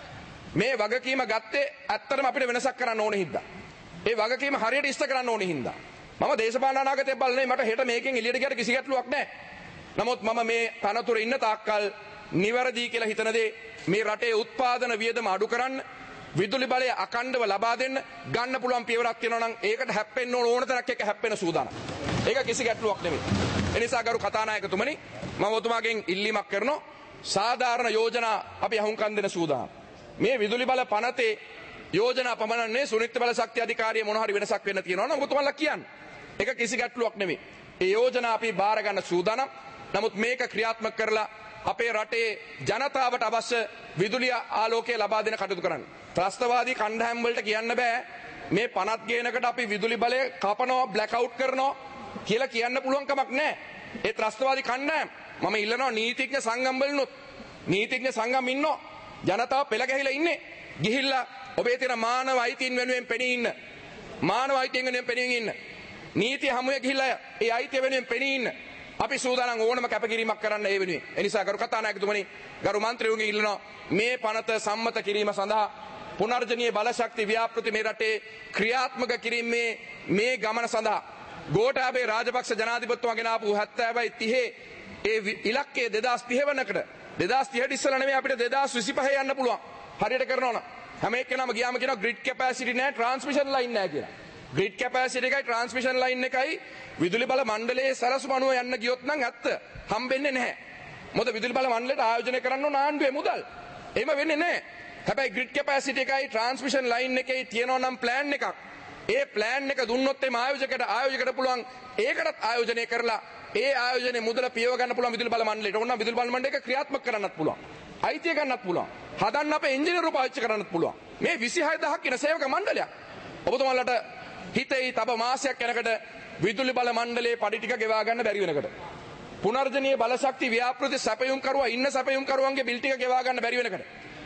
මේ වගකීම ගත්තේ ඇත්තටම අපිට වෙනසක් කරන්න ඕනේ හින්දා. ඒ වගකීම හරියට ඉෂ්ට කරන්න ඕනේ හින්දා. මම දේශපාලන අනාගතය බලන්නේ මට හෙට මේකෙන් එළියට ගියට කිසි ගැටලුවක් නැහැ. නමුත් මම මේ තනතුරේ ඉන්න තාක්කල් නිවැරදි කියලා හිතන දේ මේ රටේ උත්පාදන වියදම අඩු කරන්න විදුලි බලය අකණ්ඩව ලබා දෙන්න ගන්න පුළුවන් පියවරක් තියෙනවා නම් ඒකට හැප්පෙන්න ඕන ඕන තරක් එක හැප්පෙන සූදානම්. ඒක කිසි ගැටලුවක් නෙමෙයි. ඒ නිසා ගරු කතානායකතුමනි මම ඔබතුමාගෙන් ඉල්ලීමක් කරනවා සාධාරණ යෝජනා අපි අහුම්කම් දෙන සූදානම්. මේ විදුලි බල පනතේ යෝජනා පමණන්නේ සුනිත්‍ය බල ශක්ති අධිකාරිය මොන හරි වෙනසක් වෙන්න තියෙනවා නම් ඔබතුමාලා කියන්න. ඒක කිසි ගැටලුවක් නෙමෙයි. ඒ යෝජනා අපි බාර ගන්න සූදානම්. නමුත් මේක ක්‍රියාත්මක කරලා අපේ රටේ ජනතාවට අවශ්‍ය විදුලිය ආලෝකය ලබා දෙන කටයුතු කරන්න. ත්‍රස්තවාදී කණ්ඩායම් වලට කියන්න බෑ මේ පනත් ගේනකට අපි විදුලි බලය කපනවා බ්ලැක් අවුට් කරනවා කියලා කියන්න පුළුවන් කමක් නැහැ. ඒ ත්‍රස්තවාදී කණ්ඩායම් මම ඉල්ලනවා නීතිඥ සංගම් වලිනුත් නීතිඥ සංගම් ඉන්නෝ ජනතාව පෙළ ගැහිලා ඉන්නේ. ගිහිල්ලා ඔබේ තියෙන මානව අයිතීන් වෙනුවෙන් පෙනී ඉන්න. මානව අයිතීන් වෙනුවෙන් පෙනී ඉන්න. නීති හමුවේ ගිහිල්ලා ඒ අයිතිය වෙනුවෙන් පෙනී ඉන්න. අපි සූදානම් ඕනම කැපකිරීමක් කරන්න ඒ වෙනුවෙන්. ඒ නිසා ගරු කතානායකතුමනි ගරු මන්ත්‍රීවරුන්ගෙන් ඉල්ලනවා මේ පනත සම්මත කිරීම සඳහා පුනර්ජනීය බලශක්ති ව්‍යාපෘති මේ රටේ ක්‍රියාත්මක කිරීමේ මේ ගමන සඳහා ගෝඨාභය රාජපක්ෂ ජනාධිපතිතුමා ගෙන ආපු හැත්තෑවයි තිහේ ඒ ඉලක්කය දෙදාස් තිහ වෙනකට දෙදාස් තිහට ඉස්සෙල්ලා නෙමෙයි අපිට දෙදාස් විසිපහ යන්න පුළුවන්. හරියට කරනවා නම් හැම එක්කෙනාම ගියාම කියනවා ග්‍රිඩ් කැපැසිටි නැහැ ට්‍රාන්ස්මිෂන් ලයින් නැහැ කියලා. ග්‍රිඩ් කැපැසිටි එකයි ට්‍රාන්ස්මිෂන් ලයින් එකයි විදුලි බල මණ්ඩලයේ සරසුම අනුව යන්න ගියොත් නම් ඇත්ත හම්බෙන්නේ නැහැ. මොකද විදුලි බල මණ්ඩලයට ආයෝජනය කරන්න ඕන ආණ්ඩුවේ මුදල්. එහෙම වෙන්නේ නැහැ. හැබැයි ග්‍රිඩ් කැපැසිටි එකයි ට්‍රාන්ස්මිෂන් ලයින් එකේ තියෙනවා නම් ප්ලෑන් එකක්. ඒ ප්ලෑන් එක දුන්නොත් එම ආයෝජකයට ආයෝජකයට පුළුවන් ඒකටත් ආයෝජනය කරලා ඒ ආයෝජනයේ මුදල පියව ගන්න පුළුවන් විදුලි බල මණ්ඩලයට. ඕන විදුලි බල මණ්ඩලයක ක්‍රියාත්මක කරන්නත් පුළුවන්. අයිතිය ගන්නත් පුළුවන්. හදන්න අපේ ඉංජිනේරු පාවිච්චි කරන්නත් පුළුවන්. මේ විසිහය දහසක් ඉන සේවක මණ්ඩලයක්. ඔබතුමාලට හිතේ තව මාසයක් යනකට විදුලි බල මණ්ඩලයේ පඩි ටික ගෙවා ගන්න බැරි වෙනකට. පුනර්ජනීය බලශක්ති ව්‍යාපෘති සැපයුම් කරුවා ඉන්න සැපයුම් කරුවන්ගේ බිල් ටික ගෙවා ගන්න බැරි වෙනකට.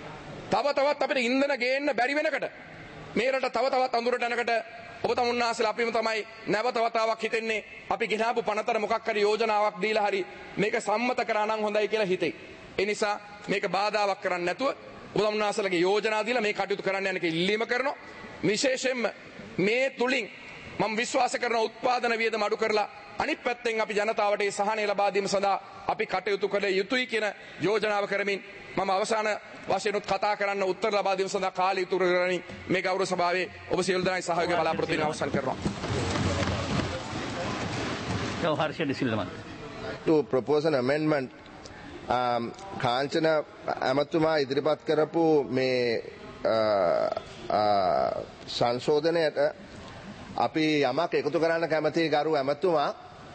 තව තවත් අපිට ඉන්ධන ගේන්න බැරි වෙනකට. මේ රට තව තවත් අඳුරට යනකට ඔබ තමුන්නාසලා අපිම තමයි නැවත වතාවක් හිතෙන්නේ අපි ගෙනාවු පනතර මොකක් හරි යෝජනාවක් දීලා හරි මේක සම්මත කරා නම් හොඳයි කියලා හිතේ. ඒ නිසා මේක බාධාවක් කරන්නේ නැතුව ඔබ තමුන්නාසලාගේ යෝජනා දීලා මේ කටයුතු කරන්න යන එක ඉල්ලීම කරනවා. විශේෂයෙන්ම මේ තුලින් මම විශ්වාස කරන උත්පාදන වියදම අඩු කරලා අනිත් පැත්තෙන් අපි ජනතාවට ඒ සහනය ලබා දීම සඳහා අපි කටයුතු කළ යුතුයි කියන යෝජනාව කරමින් මම අවසාන වශයෙන් උත් කතා කරන්න උත්තර ලබා දීම සඳහා කාලය ඉතුරු කරමින් මේ ගෞරව සභාවේ ඔබ සියලු දෙනාගේ සහයෝගය බලාපොරොත්තු වෙන අවසන් කරනවා. Harsha de Silva. To propose an amendment um, Kanchana ඇමතුමා ඉදිරිපත් කරපු මේ සංශෝධනයට අපි යමක් එකතු කරන්න කැමති ගරු ඇමතුමා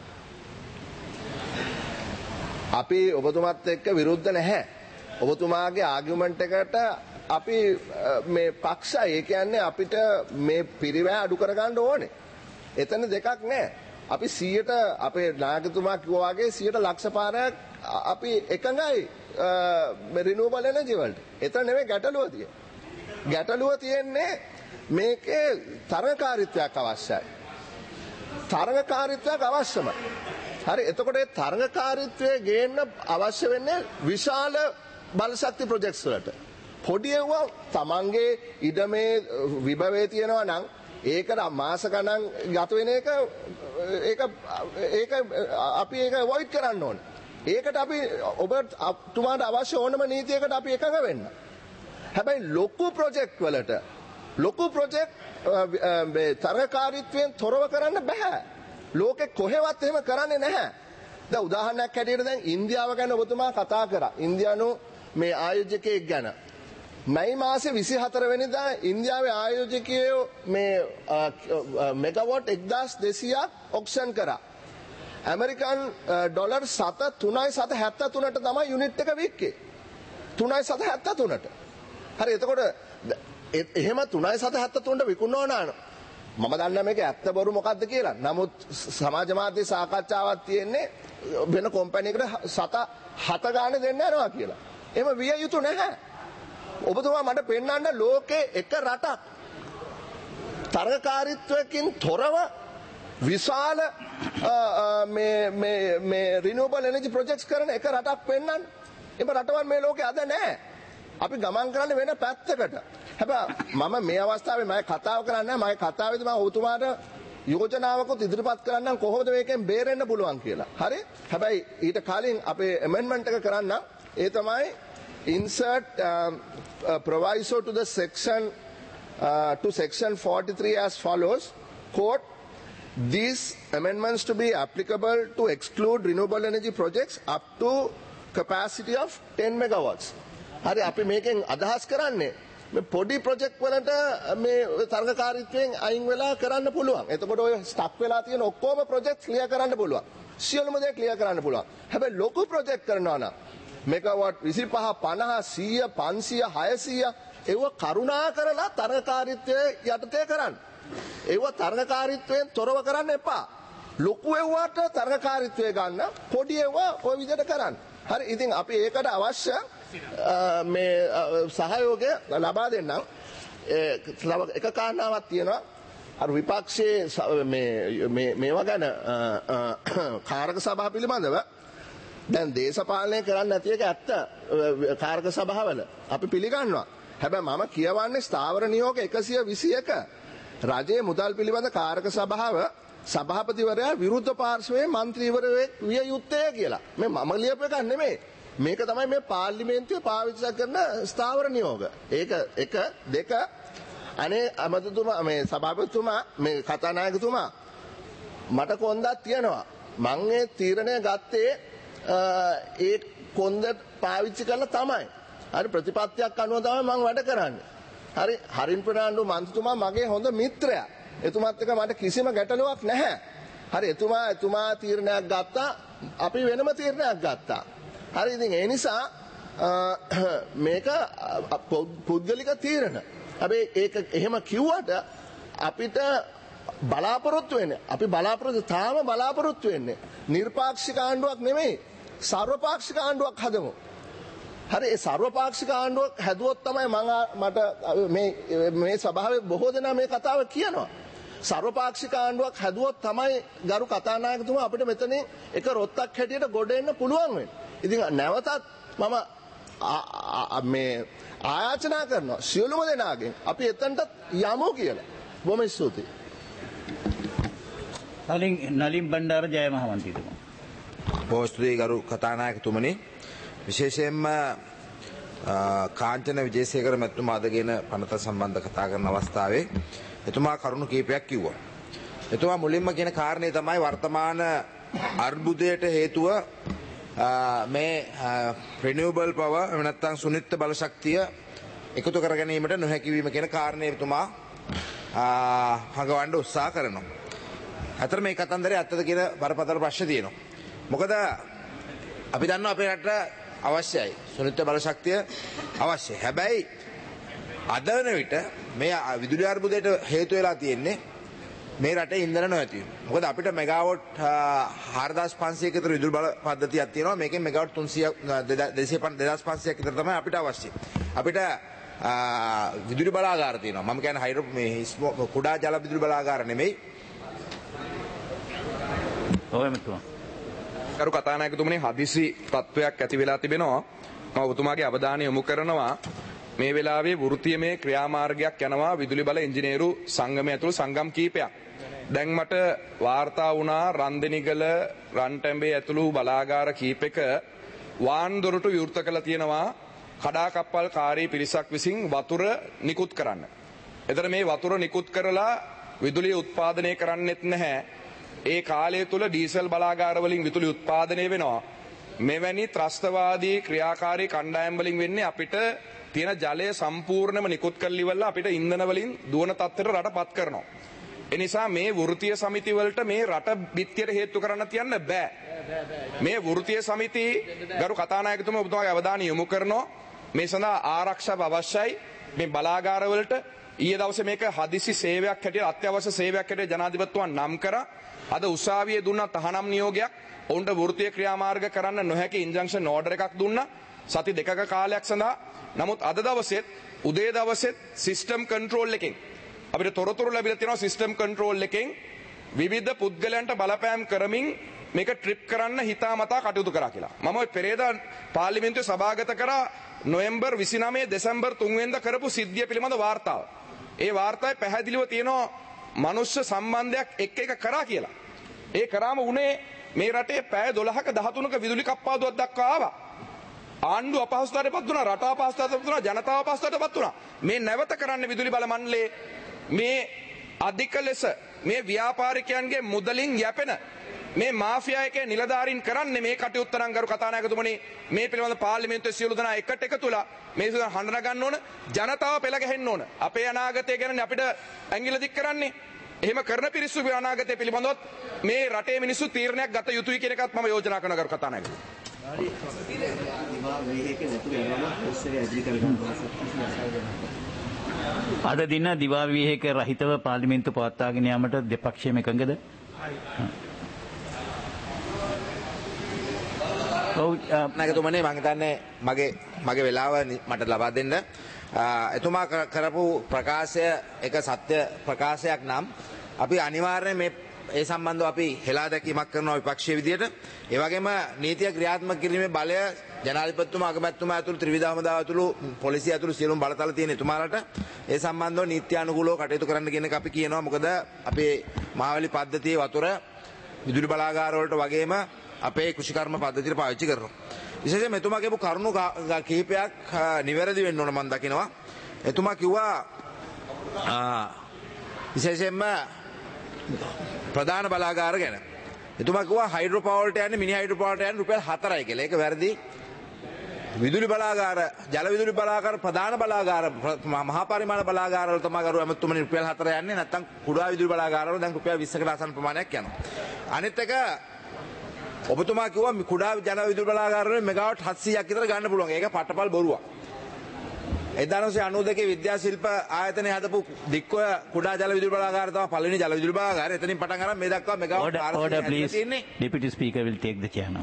අපි ඔබතුමත් එක්ක විරුද්ධ නැහැ. ඔබතුමාගේ ආගියුමන්ට් එකට අපි මේ පක්ෂයි. ඒ කියන්නේ අපිට මේ පිරිවැය අඩු කරගන්න ඕනේ. එතන දෙකක් නැහැ. අපි සියයට අපේ නායකතුමා කිව්වා වගේ සියයට ලක්ෂ පාරක් අපි එකඟයි රිනියුවබල් එනර්ජි වලට. එතන නෙමෙයි ගැටලුව තියෙන්නේ. ගැටලුව තියෙන්නේ මේකේ තරඟකාරීත්වයක් අවශ්‍යයි. තරඟකාරීත්වයක් අවශ්‍යමයි. හරි එතකොට ඒ තරඟකාරීත්වය ගේන්න අවශ්‍ය වෙන්නේ විශාල බලශක්ති ප්‍රොජෙක්ට්ස් වලට. පොඩි ඒවා තමන්ගේ ඉඩමේ විභවයේ තියෙනවා නම් ඒකට මාස ගණන් ගත වෙන එක ඒක ඒක අපි ඒක අවොයිඩ් කරන්න ඕනේ. ඒකට අපි ඔබ තුමාට අවශ්‍ය ඕනම නීතියකට අපි එකඟ වෙන්න. හැබැයි ලොකු ප්‍රොජෙක්ට් වලට ලොකු ප්‍රොජෙක්ට් තරඟකාරීත්වයෙන් තොරව කරන්න බෑ. ලෝකෙ කොහෙවත් එහෙම කරන්නේ නැහැ. දැන් උදාහරණයක් හැටියට දැන් ඉන්දියාව ගැන ඔබතුමා කතා කරා. ඉන්දියානු මේ ආයෝජකයෙක් ගැන. මැයි මාසේ විසිහතර වෙනිදා ඉන්දියාවේ ආයෝජකයෝ මේ මෙගාවොට් එක්දාස් දෙසීයක් ඔක්ෂන් කරා. ඇමරිකන් ඩොලර් සත තුනයි සත හැත්තෑ තුනට තමයි යුනිට් එක වික්කේ. තුනයි සත හැත්තෑ තුනට. හරි එතකොට එහෙම තුනයි සත හැත්තෑ තුනට විකුණනවා නම් මම දන්නා මේක ඇත්ත බොරු මොකද්ද කියලා. නමුත් සමාජ මාධ්‍ය සාකච්ඡාවක් තියෙන්නේ වෙන කම්පැනි එකකට සත හත ගානේ දෙන්න යනවා කියලා. එහෙම විය යුතු නැහැ. ඔබතුමා මට පෙන්වන්න ලෝකේ එක රටක් තරඟකාරීත්වයකින් තොරව විශාල මේ මේ මේ රිනියුවබල් එනර්ජි ප්‍රොජෙක්ට්ස් කරන එක රටක් පෙන්වන්න. එහෙම රටවල් මේ ලෝකේ අද නැහැ. අපි ගමන් කරන්නේ වෙන පැත්තකට. හැබැයි මම මේ අවස්ථාවේ මම කතාව කරන්නේ මම කතාවේදී මම ඔබතුමාට යෝජනාවකුත් ඉදිරිපත් කරන්නම් කොහොමද මේකෙන් බේරෙන්න පුළුවන් කියලා. හරි? හැබැයි ඊට කලින් අපේ amendment එක කරන්න ඒ තමයි insert um, uh, proviso to the section uh, to section forty-three as follows. Quote, these amendments to be applicable to exclude renewable energy projects up to capacity of ten megawatts. හරි අපි මේකෙන් අදහස් කරන්නේ මේ පොඩි ප්‍රොජෙක්ට් වලට මේ තරඟකාරීත්වයෙන් අයින් වෙලා කරන්න පුළුවන්. එතකොට ඔය ස්ටක් වෙලා තියෙන ඔක්කොම ප්‍රොජෙක්ට් ක්ලියර් කරන්න පුළුවන්. සියලුම දේ ක්ලියර් කරන්න පුළුවන්. හැබැයි ලොකු ප්‍රොජෙක්ට් කරනවා නම් මෙගාවොට් විසිපහ පනහ සීය පන්සීය හයසීය ඒව කරුණා කරලා තරඟකාරීත්වය යටතේ කරන්න. ඒව තරඟකාරීත්වයෙන් තොරව කරන්න එපා. ලොකු ඒවට තරඟකාරීත්වය ගන්න පොඩි ඒවා ඔය විදිහට කරන්න. හරි ඉතින් අපි ඒකට අවශ්‍ය මේ සහයෝගය ලබා දෙන්නම්. එක කාරණාවක් තියෙනවා අර විපක්ෂයේ මේ මේවා ගැන කාරක සභාව පිළිබඳව දැන් දේශපාලනය කරන්න නැති එක ඇත්ත. කාරක සභාවල අපි පිළිගන්නවා. හැබැයි මම කියවන්නේ ස්ථාවර නියෝග එකසිය විසි එක රජයේ මුදල් පිළිබඳ කාරක සභාව සභාපතිවරයා විරුද්ධ පාර්ශවයේ මන්ත්‍රීවරයෙක් විය යුත්තේ කියලා. මේ මම ලියපු එකක් නෙමෙයි. මේක තමයි මේ පාර්ලිමේන්තුවේ පාවිච්චි කරන ස්ථාවර නියෝග. ඒක එක දෙක අනේ අමතතුමා මේ සභාපතිතුමා මේ කතානායකතුමා මට කොන්දක් තියෙනවා. මම ඒ තීරණය ගත්තේ ඒ කොන්ද පාවිච්චි කරලා තමයි. හරි ප්‍රතිපත්තියක් අනුව තමයි මම වැඩ කරන්නේ. හරි හරින් ප්‍රනාන්දු මන්ත්‍රීතුමා මගේ හොඳ මිත්‍රයා. එතුමාත් එක්ක මට කිසිම ගැටලුවක් නැහැ. හරි එතුමා එතුමා තීරණයක් ගත්තා. අපි වෙනම තීරණයක් ගත්තා. හරි ඉතින් ඒ නිසා මේක පුද්ගලික තීරණ. හැබැයි ඒක එහෙම කිව්වට අපිට බලාපොරොත්තු වෙන්නේ අපි බලාපොරොත්තු තාම බලාපොරොත්තු වෙන්නේ නිර්පාක්ෂික ආණ්ඩුවක් නෙමෙයි සර්වපාක්ෂික ආණ්ඩුවක් හදමු. හරි ඒ සර්වපාක්ෂික ආණ්ඩුවක් හැදුවොත් තමයි මම මට මේ මේ සභාවේ බොහෝ දෙනා මේ කතාව කියනවා. සර්වපාක්ෂික ආණ්ඩුවක් හැදුවොත් තමයි ගරු කතානායකතුමා අපිට මෙතනින් එක රොත්තක් හැටියට ගොඩ එන්න පුළුවන් වෙන්නේ. ඉතින් නැවතත් මම මේ ආයාචනා කරනවා සියලුම දෙනාගෙන් අපි එතනට යමු කියලා. බොහොම ස්තුතියි. නලින් නලින් බණ්ඩාර ජය මහමන්ත්‍රීතුමා. බොහෝ ස්තුතියි ගරු කතානායකතුමනි. විශේෂයෙන්ම කාංචන විජේසේකර මැතිතුමා අදගෙන පනත සම්බන්ධ කතා කරන අවස්ථාවේ එතුමා කරුණු කීපයක් කිව්වා. එතුමා මුලින්ම කියන කාරණේ තමයි වර්තමාන අර්බුදයට හේතුව මේ රිනියුබල් පවර් එහෙම නැත්නම් සුනිත්ත බල ශක්තිය එකතු කර ගැනීමට නොහැකි වීම කියන කාරණේ එතුමා හඟවන්න උත්සාහ කරනවා. අතර මේ කතන්දරේ ඇත්තද කියන බරපතල ප්‍රශ්න තියෙනවා. මොකද අපි දන්නවා අපේ රට අවශ්‍යයි. සුනිත්ත බල ශක්තිය අවශ්‍යයි. හැබැයි අද වෙන විට මේ විදුලි අර්බුදයට හේතු වෙලා තියෙන්නේ මේ රටේ ඉන්ධන නොඇතිවීම. මොකද අපිට මෙගාවොට් හාරදාස් පන්සියයක විතර විදුලි බල පද්ධතියක් තියෙනවා. මේකෙන් මෙගාවොට් තුන්සියයක් දෙදාස් පන්සියයක් විතර තමයි අපිට අවශ්‍ය. අපිට විදුලි බලාගාර තියෙනවා. මම කියන්නේ හයිඩ්‍රෝ මේ කුඩා ජල විදුලි බලාගාර නෙමෙයි. ඔය මෙතුමා. කරු කතානායකතුමනි හදිසි තත්වයක් ඇති වෙලා තිබෙනවා. මම ඔබතුමාගේ අවධානය යොමු කරනවා මේ වෙලාවේ වෘත්තීයමය ක්‍රියාමාර්ගයක් යනවා විදුලි බල ඉංජිනේරු සංගමය ඇතුළු සංගම් කීපයක්. දැන් මට වාර්තා වුණා රන්දෙනිගල රන්ටැඹේ ඇතුළු බලාගාර කීපයක වාන් දොරටු විවෘත කළ තියෙනවා කඩාකප්පල් කාරී පිරිසක් විසින් වතුර නිකුත් කරන්න. එතන මේ වතුර නිකුත් කරලා විදුලිය උත්පාදනය කරන්නෙත් නැහැ. ඒ කාලය තුල ඩීසල් බලාගාර වලින් විදුලි උත්පාදනය වෙනවා. මෙවැනි ත්‍රස්තවාදී ක්‍රියාකාරී කණ්ඩායම් වලින් වෙන්නේ අපිට තියෙන ජලය සම්පූර්ණයෙන්ම නිකුත් කරලා ඉවරලා අපිට ඉන්ධන වලින් දුවන තත්ත්වයට රටපත් කරනවා. ඒ නිසා මේ වෘත්තීය සමිති වලට මේ රට බිත්තියට හේතු කරන්න තියන්න බෑ. මේ වෘත්තීය සමිති ගරු කතානායකතුමා ඔබතුමාගේ අවධානය යොමු කරනවා මේ සඳහා ආරක්ෂාව අවශ්‍යයි. මේ බලාගාර වලට ඊයේ දවසේ මේක හදිසි සේවයක් හැටියට අත්‍යවශ්‍ය සේවයක් හැටියට ජනාධිපතිතුමා නම් කරා. අද උසාවියේ දුන්න තහනම් නියෝගයක් ඔවුන්ට වෘත්තීය ක්‍රියාමාර්ග කරන්න නොහැකි ඉන්ජන්ක්ෂන් ඕඩර් එකක් දුන්නා සති දෙකක කාලයක් සඳහා. නමුත් අද දවසෙත් උදේ දවසෙත් සිස්ටම් කන්ට්‍රෝල් එකෙන් අපිට තොරතුරු ලැබිලා තියෙනවා සිස්ටම් කන්ට්‍රෝල් එකෙන් විවිධ පුද්ගලයන්ට බලපෑම් කරමින් මේක ට්‍රිප් කරන්න හිතාමතා කටයුතු කරා කියලා. මම ඔය පෙරේදා පාර්ලිමේන්තුවේ සභාගත කරා නොවැම්බර් විසිනවය දෙසැම්බර් තුන් වෙනිදා කරපු සිද්ධිය පිළිබඳ වාර්තාව. ඒ වාර්තාවේ පැහැදිලිව තියෙනවා මනුෂ්‍ය සම්බන්ධයක් එක් එක කරා කියලා. ඒ කරාම උනේ මේ රටේ පැය දොළහක දහතුනක විදුලි කප්පාදුවක් දක්වා ආවා. ආණ්ඩුව අපහසුතාවයටපත් වුණා, රට අපහසුතාවයටපත් වුණා, ජනතාව අපහසුතාවයටපත් වුණා. මේ නැවත කරන්න විදුලි බල මණ්ඩලයේ මේ අධික ලෙස මේ ව්‍යාපාරිකයන්ගේ මුදලින් යැපෙන මේ මාෆියා එකේ නිලධාරීන් කරන්නේ මේ කටයුත්ත නම් ගරු කතානායකතුමනි මේ පිළිබඳ පාර්ලිමේන්තුවේ සියලු දෙනා එකට එකතුලා මේ සඳහා හඬන ගන්න ඕන, ජනතාව පෙළ ගැහෙන්න ඕන. අපේ අනාගතය ගැන අපිට ඇඟිල්ල දික් කරන්නේ. එහෙම කරන පිරිසු අනාගතය පිළිබඳව මේ රටේ මිනිස්සු තීරණයක් ගත යුතුයි කියන එකත් මම යෝජනා කරනවා ගරු කතානායකතුමනි. අද දින දිවා විවේක රහිතව පාර්ලිමේන්තු පවත්වාගෙන යාමට දෙපක්ෂයම එකඟද? ඔව් නැගතුමනේ මම හිතන්නේ මගේ මගේ වෙලාව මට ලබා දෙන්න. එතුමා කරපු ප්‍රකාශය එක සත්‍ය ප්‍රකාශයක් නම් අපි අනිවාර්යයෙන් මේ ඒ සම්බන්ධව අපි හෙලා දැකීමක් කරනවා විපක්ෂීය විදියට. ඒ වගේම නීතිය ක්‍රියාත්මක කිරීමේ බලය ජනාධිපතිතුමා අගමැතිතුමා ඇතුළු ත්‍රිවිධ හමුදාව ඇතුළු පොලිසිය ඇතුළු සියලුම බලතල තියෙන එතුමාලට ඒ සම්බන්ධව නීත්‍යානුකූලව කටයුතු කරන්න කියන එක අපි කියනවා. මොකද අපේ මහවැලි පද්ධතියේ වතුර විදුලි බලාගාර වලට වගේම අපේ කෘෂිකර්ම පද්ධතියට පාවිච්චි කරනවා. විශේෂයෙන්ම එතුමා කියපු කරුණු කීපයක් නිවැරදි වෙන්න ඕන මම දකිනවා. එතුමා කිව්වා විශේෂයෙන්ම ප්‍රධාන බලාගාර ගැන. එතුමා කිව්වා හයිඩ්‍රෝ පවර්ට යන්නේ මිනි හයිඩ්‍රෝ පවර්ට යන්නේ රුපියල් හතරයි කියලා. ඒක වැරදි. විදුලි බලාගාර, ජල විදුලි බලාගාර, ප්‍රධාන බලාගාර, මහා පරිමාණ බලාගාර වල තමයි ගරු ඇමතුමනි රුපියල් හතර යන්නේ. නැත්තම් කුඩා විදුලි බලාගාර වල දැන් රුපියල් විස්සකට ආසන්න ප්‍රමාණයක් යනවා. අනිත් එක ඔබතුමා කිව්වා කුඩා ජල විදුලි බලාගාර වල මෙගාවට් හත්සීයක් විතර ගන්න පුළුවන්. ඒක පටපල් බොරුවක්. එක්දාස් නවසිය අනූ දෙකේ විද්‍යා ශිල්ප ආයතනයේ හදපු දික්කොය කුඩා ජල විදුලි බලාගාර තමයි පළවෙනි ජල විදුලි බලාගාරය. එතනින් පටන් අරන් මේ දක්වා megawatt order please. Deputy Speaker will take the chair now.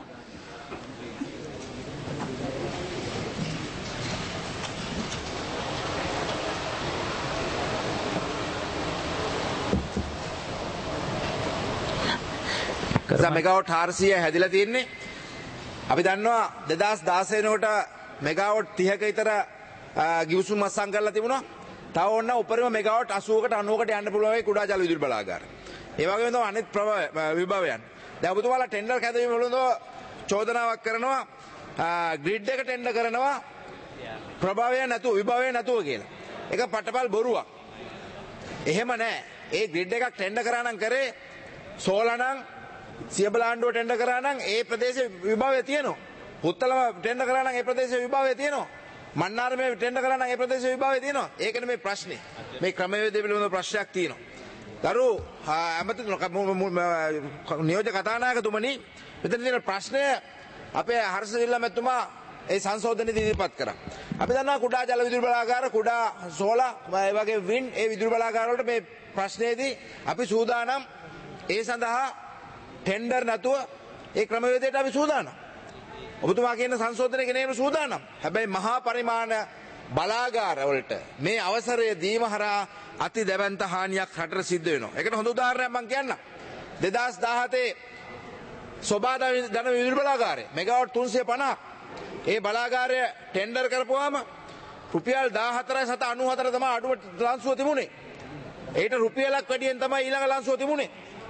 Megawatt හාරසීය හැදිලා තියෙන්නේ. අපි දන්නවා දෙදාස් දාසය වෙනකොට මෙගාවට් තිහක විතර ගිවිසුම් අත්සන් කරලා තිබුණා. තව ඕන උපරිම මෙගාවට් අසූවකට අනූවකට යන්න පුළුවන් ඒ කුඩා ජල විදුලි බලාගාර. ඒ වගේම තමයි අනිත් විභවයන්. දැන් ඔබතුමාලා ටෙන්ඩර් කැදවීම වලදී චෝදනාවක් කරනවා ග්‍රිඩ් එක ටෙන්ඩර් කරනවා ප්‍රභාවය නැතුව විභවය නැතුව කියලා. ඒක පටපල් බොරුවක්. එහෙම නැහැ. ඒ ග්‍රිඩ් එකක් ටෙන්ඩර් කරා නම් කරේ සෝලා නම් සියබලාණ්ඩුව ටෙන්ඩර් කරා නම් ඒ ප්‍රදේශයේ විභවය තියෙනවා. පුත්තලම ටෙන්ඩර් කරා නම් ඒ ප්‍රදේශයේ විභවය තියෙනවා. මන්නාරමේ ටෙන්ඩර් කරා නම් ඒ ප්‍රදේශයේ විභවය තියෙනවා. ඒකනේ මේ ප්‍රශ්නේ. මේ ක්‍රමවේදය පිළිබඳව ප්‍රශ්නයක් තියෙනවා. දරු ඇමති නියෝජ්‍ය කතානායකතුමනි මෙතන තියෙන ප්‍රශ්නය අපේ හර්ෂ දිල්ලමැතිතුමා ඒ සංශෝධනයේදී ඉදිරිපත් කරා. අපි දන්නවා කුඩා ජල විදුලි බලාගාර කුඩා සෝලා ඒ වගේ වින් ඒ විදුලි බලාගාර වලට මේ ප්‍රශ්නයේදී අපි සූදානම් ඒ සඳහා ටෙන්ඩර් නැතුව ඒ ක්‍රමවේදයට අපි සූදානම්. ඔබතුමා කියන සංශෝධනය ගෙනීම සූදානම්. හැබැයි මහා පරිමාණ බලාගාර වලට මේ අවසරය දීම හරහා අති දැවැන්ත හානියක් රටට සිද්ධ වෙනවා. ඒකට හොඳ උදාහරණයක් මම කියන්නම්. දෙදාස් දාහතේ සෝබා ධන විදුලි බලාගාරය මෙගාවට් තුන්සිය පනහක් ඒ බලාගාරය ටෙන්ඩර් කරපුවාම රුපියල් දාහතරයි සත අනූහතර තමයි අඩුව ලන්සුව තිබුණේ. ඒකට රුපියලක් වැඩියෙන් තමයි ඊළඟ ලන්සුව තිබුණේ.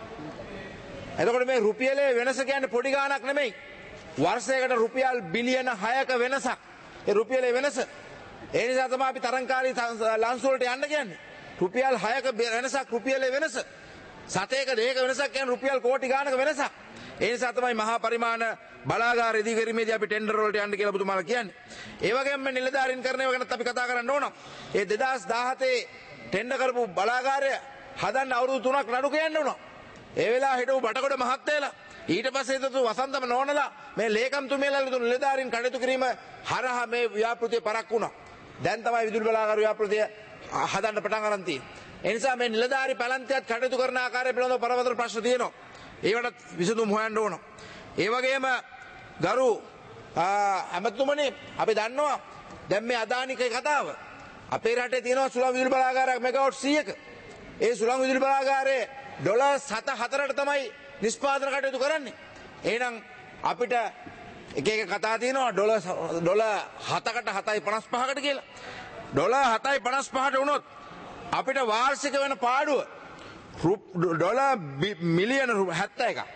එතකොට මේ රුපියලේ වෙනස කියන්නේ පොඩි ගාණක් නෙමෙයි. වර්ෂයකට රුපියල් බිලියන හයක වෙනසක්. ඒ රුපියලේ වෙනස. ඒ නිසා තමයි අපි තරංකාරී ලන්සු වලට යන්න කියන්නේ. රුපියල් හයක වෙනසක් රුපියලේ වෙනස. සතේක දෙකක වෙනසක් කියන්නේ රුපියල් කෝටි ගාණක වෙනසක්. ඒ නිසා තමයි මහා පරිමාණ බලාගාර ඉදිකිරීමේදී අපි ටෙන්ඩර් වලට යන්න කියලා ඔබතුමාලා කියන්නේ. ඒ වගේම නිලධාරීන් කරන ඒවා ගැනත් අපි කතා කරන්න ඕන. ඒ දෙදාස් දාහතේ ටෙන්ඩර් කරපු බලාගාරය හදන්න අවුරුදු තුනක් නඩු කියන්න උනා. ඒ වෙලාව හිටපු බටකොඩ මහත්තයලා ඊට පස්සේ හිටපු වසන්තම නෝනලා මේ ලේකම්තුමියලා දුන්න නිලධාරීන් කටයුතු කිරීම හරහා මේ ව්‍යාපෘතිය පරක් වුණා. දැන් තමයි විදුලි බලාගාර ව්‍යාපෘතිය හදන්න පටන් ගන්න තියෙන්නේ. ඒ නිසා මේ නිලධාරී පැලැන්තියත් කටයුතු කරන ආකාරය පිළිබඳව පරවතර ප්‍රශ්න තියෙනවා. ඒවට විසඳුම් හොයන්න ඕන. ඒ වගේම ගරු ඇමතුමනි අපි දන්නවා දැන් මේ අදානිකේ කතාව. අපේ රටේ තියෙනවා සුළං විදුලි බලාගාරයක් මෙගාවට් සීයක. ඒ සුළං විදුලි බලාගාරයේ ඩොලර් සත හතරට තමයි නිෂ්පාදන කටයුතු කරන්නේ. එහෙනම් අපිට එක එක කතා තියෙනවා ඩොලර් ඩොලර් හතකට හතයි පනස් පහකට කියලා. ඩොලර් හතයි පනස් පහට වුණොත් අපිට වාර්ෂික වෙන පාඩුව ඩොලර් මිලියන හැත්තෑ එකක්.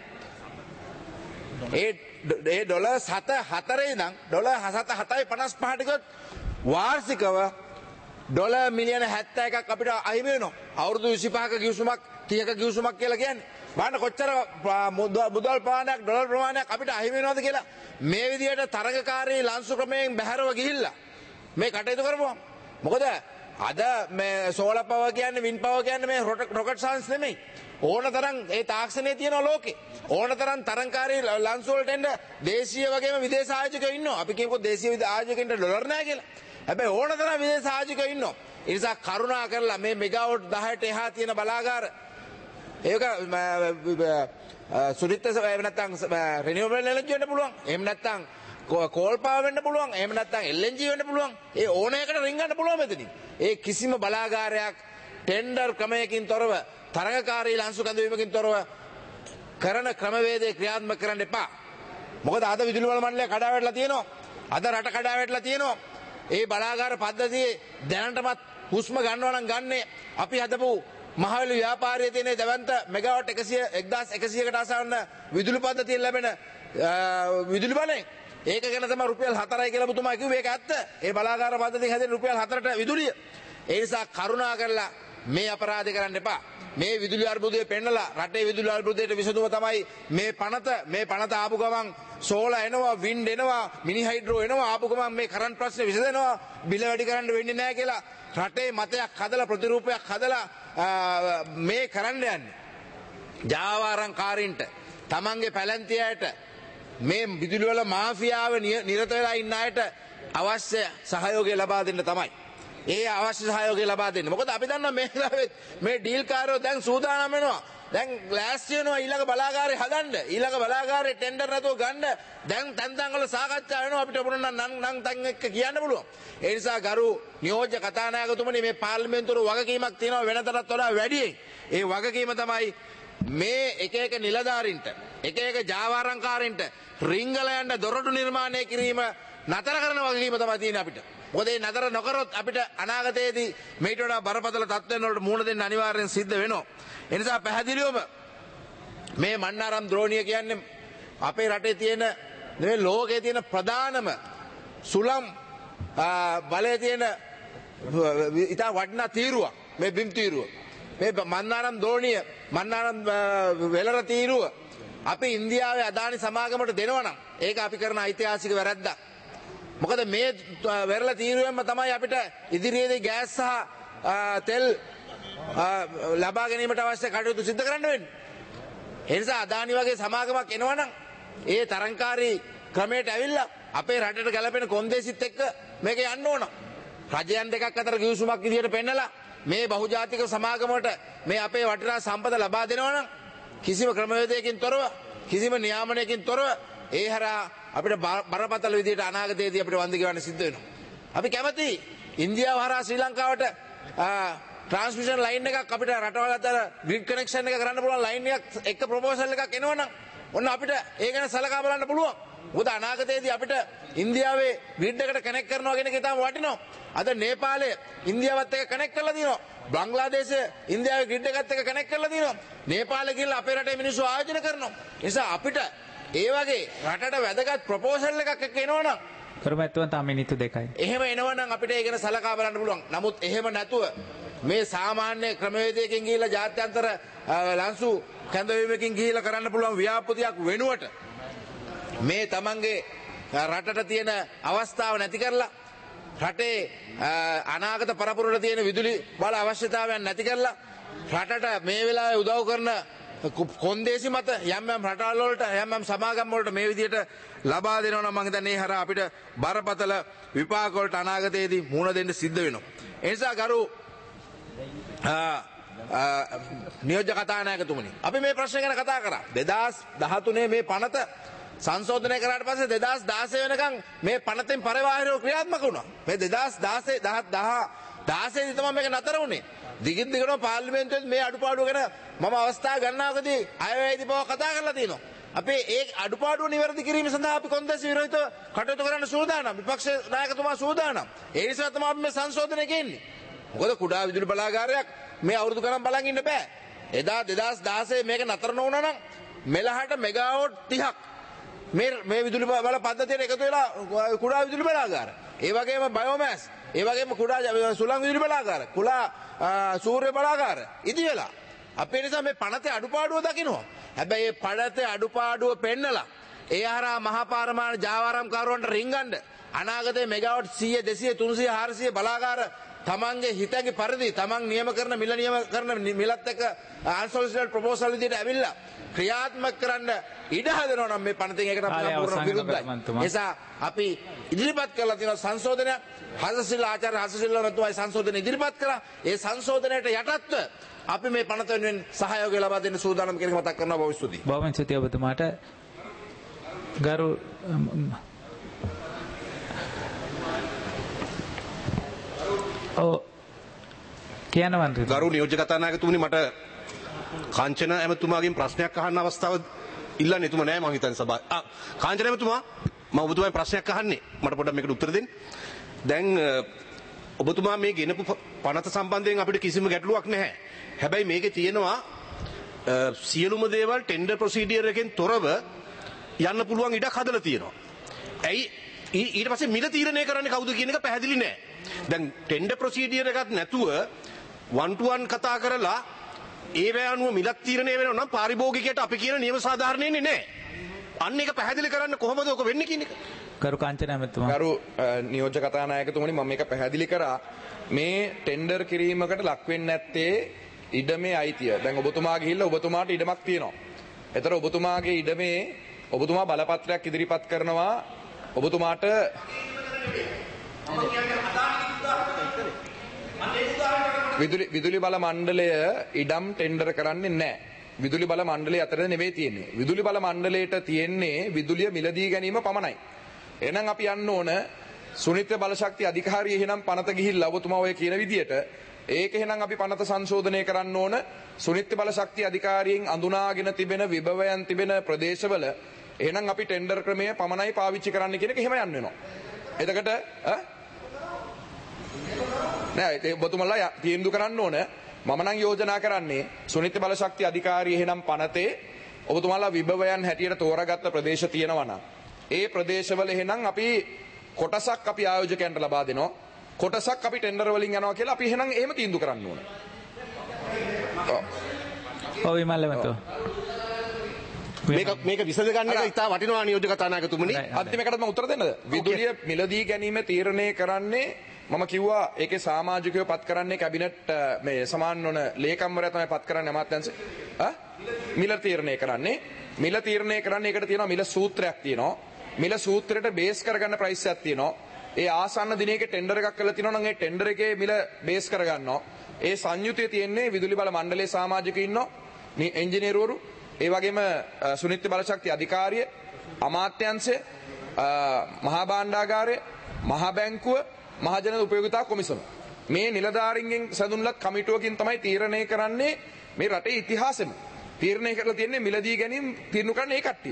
ඒ ඒ ඩොලර් සත හතරේ ඉඳන් ඩොලර් සත හතයි පනස් පහට ගියොත් වාර්ෂිකව ඩොලර් මිලියන හැත්තෑ එකක් අපිට අහිමි වෙනවා. අවුරුදු විසිපහක ගිවිසුමක් තිහක ගිවිසුමක් කියලා කියන්නේ. බලන්න කොච්චර මුදල් ප්‍රමාණයක් ඩොලර් ප්‍රමාණයක් අපිට අහිමි වෙනවද කියලා. මේ විදිහට තරඟකාරී ලන්සු ක්‍රමයෙන් බැහැරව ගිහිල්ලා මේ කටයුතු කරපුවා. මොකද අද මේ සෝලර් පවර් කියන්නේ වින් පවර් කියන්නේ මේ රොකට් සයන්ස් නෙමෙයි. ඕන තරම් ඒ තාක්ෂණයේ තියෙනවා ලෝකේ. ඕන තරම් තරංකාරී ලන්සු වලට එන්න දේශීය වගේම විදේශ ආයෝජකයෝ ඉන්නවා. අපි කියමුකෝ දේශීය ආයෝජකයින්ට ඩොලර් නැහැ කියලා. හැබැයි ඕන තරම් විදේශ ආයෝජකයෝ ඉන්නවා. ඒ නිසා කරුණා කරලා මේ මෙගාවොට් දහයට එහා තියෙන බලාගාර ඒක සුරිත එහෙම නැත්නම් රිනියුවබල් එනර්ජි වෙන්න පුළුවන්. එහෙම නැත්නම් කෝල් පාවර් වෙන්න පුළුවන්. එහෙම නැත්නම් එල් එන් ජී වෙන්න පුළුවන්. ඒ ඕන එකකට රින්ගන්න පුළුවන් මෙතනින්. ඒ කිසිම බලාගාරයක් ටෙන්ඩර් ක්‍රමයකින් තොරව තරඟකාරී ලන්සු කැඳවීමකින් තොරව කරන ක්‍රමවේදය ක්‍රියාත්මක කරන්න එපා. මොකද අද විදුලි බල මණ්ඩලය කඩා වැටලා තියෙනවා. අද රට කඩා වැටලා තියෙනවා. ඒ බලාගාර පද්ධතියේ දැනටමත් හුස්ම ගන්නවා නම් ගන්නේ අපි හදපු මහවැලි ව්‍යාපාරයේ තියෙන දැවන්ත මෙගාවට් එකසිය එක්දාස් එකසියකට ආසන්න විදුලි පද්ධතියෙන් ලැබෙන විදුලි බලයෙන් ඒක ගැන තමයි රුපියල් හතරයි කියලා ඔබතුමා කිව්වේ. ඒක ඇත්ත. ඒ බලාගාර පද්ධතියෙන් හැදෙන රුපියල් හතරට විදුලිය. ඒ නිසා කරුණා කරලා මේ අපරාධ කරන්න එපා. මේ විදුලි අර්බුදය පෙන්නලා රටේ විදුලි අර්බුදයට විසඳුම තමයි මේ පනත මේ පනත ආපු ගමන් සෝලා එනවා වින්ඩ් එනවා මිනි හයිඩ්‍රෝ එනවා ආපු ගමන් මේ කරන්ට් ප්‍රශ්නේ විසඳෙනවා බිල වැඩි කරන්න වෙන්නේ නැහැ කියලා රටේ මතයක් හදලා ප්‍රතිරූපයක් හදලා මේ කරන්න යන්නේ. ජාවාරම්කාරීන්ට තමන්ගේ පැලැන්තියට මේ විදුලි වල මාෆියාව නිරත වෙලා ඉන්න අයට අවශ්‍ය සහයෝගය ලබා දෙන්න තමයි. ඒ අවශ්‍ය සහයෝගය ලබා දෙන්න. මොකද අපි දන්නවා මේ වෙලාවෙත් මේ ඩීල් කාරයෝ දැන් සූදානම් වෙනවා. දැන් ලෑස්ති වෙනවා ඊළඟ බලාගාරය හදන්න. ඊළඟ බලාගාරේ ටෙන්ඩර් නැතුව ගන්න. දැන් තැන් තැන් වල සාකච්ඡා වෙනවා අපිට මොන නම් නම් තැන් එක්ක කියන්න පුළුවන්. ඒ නිසා ගරු නියෝජ්‍ය කතානායකතුමනි මේ පාර්ලිමේන්තුවේ වගකීමක් තියෙනවා වෙනතටත් වඩා වැඩියෙන්. ඒ වගකීම තමයි මේ එක එක නිලධාරීන්ට එක එක ජාවාරම්කාරීන්ට රිංගල යන්න දොරටු නිර්මාණය කිරීම නතර කරන වගකීම තමයි තියෙන්නේ අපිට. මොකද මේ නතර නොකරොත් අපිට අනාගතයේදී මේට වඩා බරපතල තත්ත්වයන් වලට මුහුණ දෙන්න අනිවාර්යෙන් සිද්ධ වෙනවා. ඒ නිසා පැහැදිලිවම මේ මන්නාරම් ද්‍රෝණිය කියන්නේ අපේ රටේ තියෙන මේ ලෝකයේ තියෙන ප්‍රධානම සුළම් බලයේ තියෙන ඉතා වටිනා තීරුවක් මේ බිම් තීරුව. මේ මන්නාරම් ද්‍රෝණිය මන්නාරම් වෙලර තීරුව අපි ඉන්දියාවේ අදානි සමාගමට දෙනවනම් ඒක අපි කරන ඓතිහාසික වැරැද්දක්. මොකද මේ වෙරළ තීරුවෙන්ම තමයි අපිට ඉදිරියේදී ගෑස් සහ තෙල් ලබා ගැනීමට අවශ්‍ය කටයුතු සිදු කරන්න වෙන්නේ. ඒ නිසා අදානි වගේ සමාගමක් එනවනම් ඒ තරංකාරී ක්‍රමයට ඇවිල්ලා අපේ රටට ගැලපෙන කොන්දේසිත් එක්ක මේක යන්න ඕන. රජයන් දෙකක් අතර කිවිසුමක් විදියට පෙන්නලා මේ බහුජාතික සමාගමකට මේ අපේ වටිනා සම්පත ලබා දෙනවනම් කිසිම ක්‍රමවේදයකින් තොරව කිසිම නියාමනයකින් තොරව ඒ හරහා අපිට බරපතල විදියට අනාගතයේදී අපිට වන්දි ගෙවන්න සිද්ධ වෙනවා. අපි කැමති ඉන්දියාව හරහා ශ්‍රී ලංකාවට ට්‍රාන්ස්මිෂන් ලයින් එකක් අපිට රටවල් අතර ග්‍රිඩ් කනෙක්ෂන් එක කරන්න පුළුවන් ලයින් එකක් එක්ක ප්‍රොපෝසල් එකක් එනවනම් ඔන්න අපිට ඒ ගැන සලකා බලන්න පුළුවන්. මොකද අනාගතයේදී අපිට ඉන්දියාවේ ග්‍රිඩ් එකට කනෙක්ට් කරනවා කියන එක ඉතාම වටිනවා. අද නේපාලය ඉන්දියාවත් එක්ක කනෙක්ට් කරලා දිනවා. බංග්ලාදේශය ඉන්දියාවේ ග්‍රිඩ් එකත් එක්ක කනෙක්ට් කරලා දිනවා. නේපාලෙ ගිහලා අපේ රටේ මිනිස්සු ආයෝජන කරනවා. ඒ නිසා අපිට ඒ වගේ රටට වැදගත් ප්‍රොපෝසල් එකක් එක්ක එනවනම් කරුමැතුවන් තා මිනිත්තු දෙකයි. එහෙම එනවනම් අපිට ඒ ගැන සලකා බලන්න පුළුවන්. නමුත් එහෙම නැතුව මේ සාමාන්‍ය ක්‍රමවේදයකින් ගිහිල්ලා ජාත්‍යන්තර ලන්සු කැඳවීමකින් ගිහිල්ලා කරන්න පුළුවන් ව්‍යාපෘතියක් වෙනුවට මේ තමන්ගේ රටට තියෙන අවස්ථාව නැති කරලා රටේ අනාගත පරපුරට තියෙන විදුලි බල අවශ්‍යතාවයන් නැති කරලා රටට මේ වෙලාවේ උදව් කරන කොන්දේසි මත යම් යම් රටවල් වලට යම් යම් සමාගම් වලට මේ විදියට ලබා දෙනවා නම් මම හිතන්නේ ඒ හරහා අපිට බරපතල විපාක වලට අනාගතයේදී මුහුණ දෙන්න සිද්ධ වෙනවා. ඒ නිසා ගරු නියෝජ්‍ය කතානායකතුමනි අපි මේ ප්‍රශ්න ගැන කතා කරා. දෙදාස් දහතුනේ මේ පනත සංශෝධනය කරාට පස්සේ දෙදාස් දාසය වෙනකන් මේ පනතෙන් පරිවාහිරව ක්‍රියාත්මක වුණා. මේ දෙදාස් දාසය දාසය දී තමයි මේක නතර වුණේ. දිගින් දිගටම පාර්ලිමේන්තුවේ මේ අඩුපාඩුව ගැන මම අවස්ථා ගණනාවකදී අයවැයේදී බව කතා කරලා තියෙනවා. අපි ඒ අඩුපාඩුව නිවැරදි කිරීම සඳහා අපි කොන්දේසි විරහිතව කටයුතු කරන්න සූදානම්. විපක්ෂ නායකතුමා සූදානම්. ඒ නිසා තමයි අපි මේ සංශෝධනය කියන්නේ. මොකද කුඩා විදුලි බලාගාරයක් මේ අවුරුදු ගණන් බලන් ඉන්න බෑ. එදා දෙදාස් දාසය මේක නතර නොවුණා නම් මෙලහට මෙගාවොට් තිහක් මේ මේ විදුලි බල පද්ධතියට එකතු වෙලා කුඩා විදුලි බලාගාර. ඒ වගේම බයෝමෑස්, ඒ වගේම කුඩා සුළං විදුලි බලාගාර, කුඩා සූර්ය බලාගාර ඉදි වෙලා. අපේ නිසා මේ පනතේ අඩුපාඩුව දකින්නවා. හැබැයි මේ පනතේ අඩුපාඩුව පෙන්නලා ඒ හරහා මහා පාරමාණ ජාවාරම්කාරවන්ට රින්ගන්න අනාගතයේ මෙගාවොට් සීය දෙසීය තුන්සීය හාරසීය බලාගාර තමන්ගේ හිතගේ පරිදි තමන් නියම කරන මිල නියම කරන මිලත් එක්ක අන්සොලිසිටඩ් ප්‍රොපෝසල් විදිහට ඇවිල්ලා ක්‍රියාත්මක කරන්න ඉඩ හදනවා නම් මේ පනතෙන් ඒකට අපි සම්පූර්ණ විරුද්ධයි. ඒ නිසා අපි ඉදිරිපත් කරලා තියෙන සංශෝධනය හසසිල් ආචාර්ය හසසිල් මහත්මයායි සංශෝධනය ඉදිරිපත් කරා. ඒ සංශෝධනයට යටත්ව අපි මේ පනත වෙනුවෙන් සහයෝගය ලබා දෙන්න සූදානම් කියන එක මතක් කරනවා. බොහොම ස්තුතියි. බොහොම ස්තුතියි ඔබතුමාට. ගරු ඔව් කියනවන්ත ගරු නියෝජ්‍ය කතානායකතුමනි මට කාංචන ඇමතුමාගෙන් ප්‍රශ්නයක් අහන්න අවස්ථාව ඉල්ලන්න එතුමා නෑ මම හිතන්නේ සභාව. ආ කාංචන ඇමතුමා මම ඔබතුමාගෙන් ප්‍රශ්නයක් අහන්නේ. මට පොඩ්ඩක් මේකට උත්තර දෙන්න. දැන් ඔබතුමා මේ ගෙනපු පනත සම්බන්ධයෙන් අපිට කිසිම ගැටලුවක් නැහැ. හැබැයි මේකේ තියෙනවා සියලුම දේවල් ටෙන්ඩර් ප්‍රොසීඩියර් එකෙන් තොරව යන්න පුළුවන් ඉඩක් හදලා තියෙනවා. ඇයි ඊට පස්සේ මිල තීරණය කරන්නේ කවුද කියන එක පැහැදිලි නෑ. දැන් ටෙන්ඩර් ප්‍රොසීඩියර් එකක් නැතුව වන් ටු වන් කතා කරලා ඒවැ අනුව මිලක් තීරණය වෙනවා නම් පාරිභෝගිකයට අපි කියන නියම සාධාරණෙන්නේ නැහැ. අන්න ඒක පැහැදිලි කරන්න කොහොමද ඔක වෙන්නේ කියන එක. කරු කාංචන ඇමතුමා. ගරු නියෝජ්‍ය කතානායකතුමනි මම මේක පැහැදිලි කරා මේ ටෙන්ඩර් කිරීමකට ලක් වෙන්නේ නැත්තේ ඉඩමේ අයිතිය. දැන් ඔබතුමා ගිහිල්ලා ඔබතුමාට ඉඩමක් තියෙනවා. ඒතර ඔබතුමාගේ ඉඩමේ ඔබතුමා බලපත්‍රයක් ඉදිරිපත් කරනවා ඔබතුමාට විදුලි විදුලි බල මණ්ඩලය ඉඩම් ටෙන්ඩර් කරන්නේ නැහැ. විදුලි බල මණ්ඩලය අතර නෙවෙයි තියෙන්නේ. විදුලි බල මණ්ඩලයට තියෙන්නේ විදුලිය මිලදී ගැනීම පමණයි. එහෙනම් අපි යන්න ඕන සුනිත්‍ය බලශක්ති අධිකාරිය එහෙනම් පනත ගිහිල්ලා ඔබතුමා ඔය කියන විදියට ඒක එහෙනම් අපි පනත සංශෝධනය කරන්න ඕන සුනිත්‍ය බලශක්ති අධිකාරියෙන් අඳුනාගෙන තිබෙන විභවයන් තිබෙන ප්‍රදේශවල එහෙනම් අපි ටෙන්ඩර් ක්‍රමය පමණයි පාවිච්චි කරන්න කියන එක එහෙම යන්න වෙනවා. එතකොට නෑ ඒ ඔබතුමලා තීන්දුව කරන්න ඕන. මම නම් යෝජනා කරන්නේ සුනිත්‍ය බලශක්ති අධිකාරිය එහෙනම් පනතේ ඔබතුමාලා විභවයන් හැටියට තෝරාගත්ත ප්‍රදේශ තියෙනවා නම් ඒ ප්‍රදේශවල එහෙනම් අපි කොටසක් අපි ආයෝජකයන්ට ලබා දෙනවා. කොටසක් අපි ටෙන්ඩර් වලින් යනවා කියලා අපි එහෙනම් එහෙම තීන්දුව කරන්න ඕන. ඔව් විමල් මැතිතුමා. මේක මේක විසඳ ගන්න එක ඉතා වටිනවා නියෝජක කතානායකතුමනි. අන්තිමේකට මම උත්තර දෙන්නද? විදුලිය මිලදී ගැනීම තීරණය කරන්නේ මම කිව්වා ඒකේ සමාජිකයෝ පත් කරන්නේ කැබිනට් මේ සමාන වන ලේකම්වරයා තමයි පත් කරන්නේ අමාත්‍යාංශ. ආ මිල තීරණය කරන්නේ මිල තීරණය කරන්නේ ඒකට තියෙනවා මිල සූත්‍රයක් තියෙනවා. මිල සූත්‍රයට බේස් කරගන්න ප්‍රයිස් එකක් තියෙනවා. ඒ ආසන්න දිනයක ටෙන්ඩර් එකක් කරලා තියෙනවා නම් ඒ ටෙන්ඩර් එකේ මිල බේස් කරගන්නවා. ඒ සංයුතිය තියෙන්නේ විදුලි බල මණ්ඩලයේ සමාජිකයෝ ඉන්නවා. මේ ඉංජිනේරුවරු ඒ වගේම සුනිත්‍ය බලශක්ති අධිකාරිය අමාත්‍යාංශය මහා භාණ්ඩාගාරය මහා බැංකුව මහජන උපයෝගිතා කොමිසම මේ නිලධාරීන්ගෙන් සඳුන්ලත් කමිටුවකින් තමයි තීරණය කරන්නේ මේ රටේ ඉතිහාසෙම තීරණය කරලා තියෙන්නේ මිලදී ගැනීම තීරණය කරන්නේ ඒ කට්ටිය.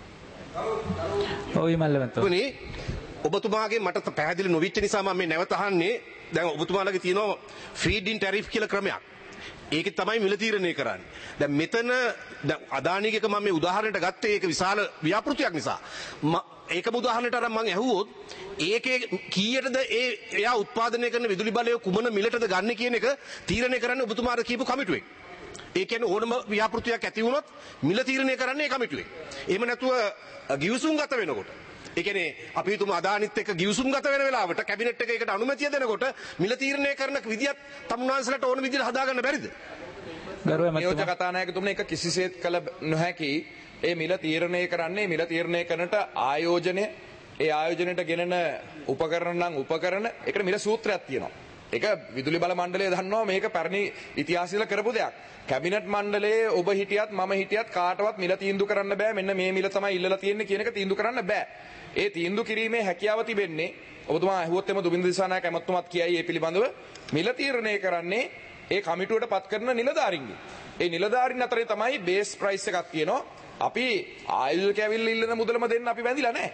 ඔව් විමල් මැතිතුමනි. ඔබතුමාගේ මට පැහැදිලි නොවිච්ච නිසා මම මේ නැවත අහන්නේ දැන් ඔබතුමාලගේ තියෙනවා ෆීඩ් ඉන් ටැරිෆ් කියලා ක්‍රමයක්. ඒක තමයි මිල තීරණය කරන්නේ. දැන් මෙතන දැන් අදානියක මම මේ උදාහරණයට ගත්තේ ඒක විශාල ව්‍යාපෘතියක් නිසා. ඒකම උදාහරණයට අරන් මම ඇහුවොත් ඒකේ කීයටද ඒ එයා උත්පාදනය කරන විදුලි බලය කුමන මිලටද ගන්න කියන එක තීරණය කරන්නේ ඔබතුමාට කියපු කමිටුවෙක්. ඒ කියන්නේ ඕනම ව්‍යාපෘතියක් ඇති වුණොත් මිල තීරණය කරන්නේ ඒ කමිටුවෙක්. එහෙම නැතුව ගිවිසුම් ගත වෙනකොට ඒ කියන්නේ අපි හිතමු අදානිත් එක්ක ගිවිසුම් ගත වෙන වෙලාවට කැබිනට් එක ඒකට අනුමැතිය දෙනකොට මිල තීරණය කරන විදියත් තමුන්වන්සලට ඕන විදිහට හදාගන්න බැරිද? ගරුව නියෝජක මැතිතුමා. කතානායකතුමනි එක කිසිසේත් කළ නොහැකි ඒ මිල තීරණය කරන්නේ මිල තීරණය කරනට ආයෝජනය ඒ ආයෝජනයට ගෙනෙන උපකරණ නම් උපකරණ ඒකට මිල සූත්‍රයක් තියෙනවා. ඒක විදුලි බල මණ්ඩලය දන්නවා මේක පැරණි ඉතිහාසයල කරපු දෙයක්. කැබිනට් මණ්ඩලයේ ඔබ හිටියත් මම හිටියත් කාටවත් මිල තීන්දුව කරන්න බෑ මෙන්න මේ මිල තමයි ඉල්ලලා තියෙන්නේ කියන එක තීන්දුව කරන්න බෑ. ඒ තීන්දුව කිරීමේ හැකියාව තිබෙන්නේ ඔබතුමා ඇහුවොත් එම දුමින්ද දිසානායක ඇමතුමාත් කියයි ඒ පිළිබඳව මිල තීරණය කරන්නේ ඒ කමිටුවට පත් කරන නිලධාරීන්ගේ. ඒ නිලධාරීන් අතරේ තමයි බේස් ප්‍රයිස් එකක් තියෙනවා. අපි ආයුධ කැවිල්ල ඉල්ලන මුදලම දෙන්න අපි වැඳිලා නැහැ.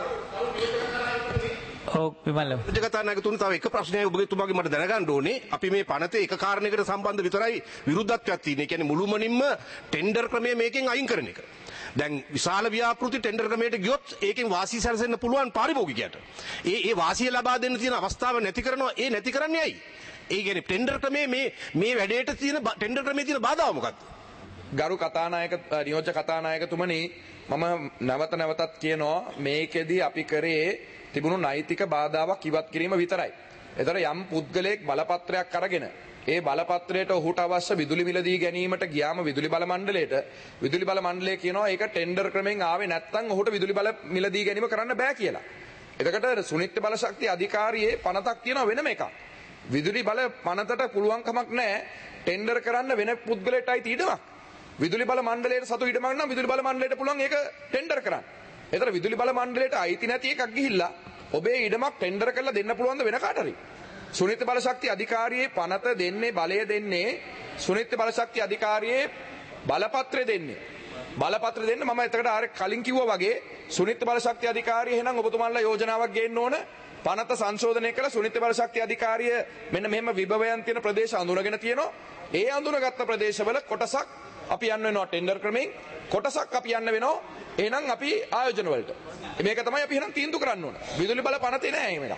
ඔව් විමල්. ජගතානායකතුමනි තව එක ප්‍රශ්නයක් ඔබතුමාගේ මට දැනගන්න ඕනේ. අපි මේ පනතේ එක කාරණයකට සම්බන්ධ විතරයි විරුද්ධත්වයක් තියෙන්නේ. ඒ කියන්නේ මුළුමනින්ම ටෙන්ඩර් ක්‍රමය මේකෙන් අයින් කරන එක. දැන් විශාල ව්‍යාපෘති ටෙන්ඩර් ක්‍රමයට ගියොත් ඒකෙන් වාසි සැලසෙන්න පුළුවන් පාරිභෝගිකයට. ඒ ඒ වාසිය ලබා දෙන්න තියෙන අවස්ථාව නැති කරනවා. ඒ නැති කරන්නේ ඇයි? ඒ කියන්නේ ටෙන්ඩර් ක්‍රමයේ මේ මේ වැඩේට තියෙන ටෙන්ඩර් ක්‍රමයේ තියෙන බාධාව මොකක්ද? ගරු කතානායක නියෝජ්‍ය කතානායකතුමනි මම නැවත නැවතත් කියනවා මේකෙදි අපි කරේ තිබුණු නෛතික බාධාවක් ඉවත් කිරීම විතරයි. ඒතර යම් පුද්ගලයෙක් බලපත්‍රයක් අරගෙන ඒ බලපත්‍රයට ඔහුට අවශ්‍ය විදුලි මිල දී ගැනීමට ගියාම විදුලි බල මණ්ඩලයට විදුලි බල මණ්ඩලය කියනවා ඒක ටෙන්ඩර් ක්‍රමෙන් ආවේ නැත්නම් ඔහුට විදුලි බල මිල දී ගැනීම කරන්න බෑ කියලා. එතකොට සුනිත්‍ය බලශක්ති අධිකාරියේ පනතක් තියෙනවා වෙනම එකක්. විදුලි බල පනතට පුළුවන් කමක් නැහැ ටෙන්ඩර් කරන්න වෙන පුද්ගලයෙක්ට අයිති ඉඩමක්. විදුලි බල මණ්ඩලයට සතු ඉඩමක් නම් විදුලි බල මණ්ඩලයට පුළුවන් ඒක ටෙන්ඩර් කරන්න. ඒතර විදුලි බල මණ්ඩලයට අයිති නැති එකක් ගිහිල්ලා ඔබේ ඉඩමක් ටෙන්ඩර් කරලා දෙන්න පුළුවන් ද වෙන කාට හරි? සුනිත්‍ය බලශක්ති අධිකාරියේ පනත දෙන්නේ බලය දෙන්නේ සුනිත්‍ය බලශක්ති අධිකාරියේ බලපත්‍රය දෙන්නේ. බලපත්‍ර දෙන්න මම එතකට ආර කලින් කිව්වා වගේ සුනිත්‍ය බලශක්ති අධිකාරිය එහෙනම් ඔබතුමාලා යෝජනාවක් ගේන්න ඕන. පනත සංශෝධනය කළ සුනිත්‍ය බලශක්ති අධිකාරිය මෙන්න මෙහෙම විභවයන් තියෙන ප්‍රදේශ අඳුනගෙන තියෙනවා. ඒ අඳුනගත්ත ප්‍රදේශවල කොටසක් අපි යන්න වෙනවා ටෙන්ඩර් ක්‍රමයෙන් කොටසක් අපි යන්න වෙනවා එහෙනම් අපි ආයෝජන වලට. මේක තමයි අපි එහෙනම් තීන්දුව කරන්න ඕන. විදුලි බල පනතේ නෑ මේක.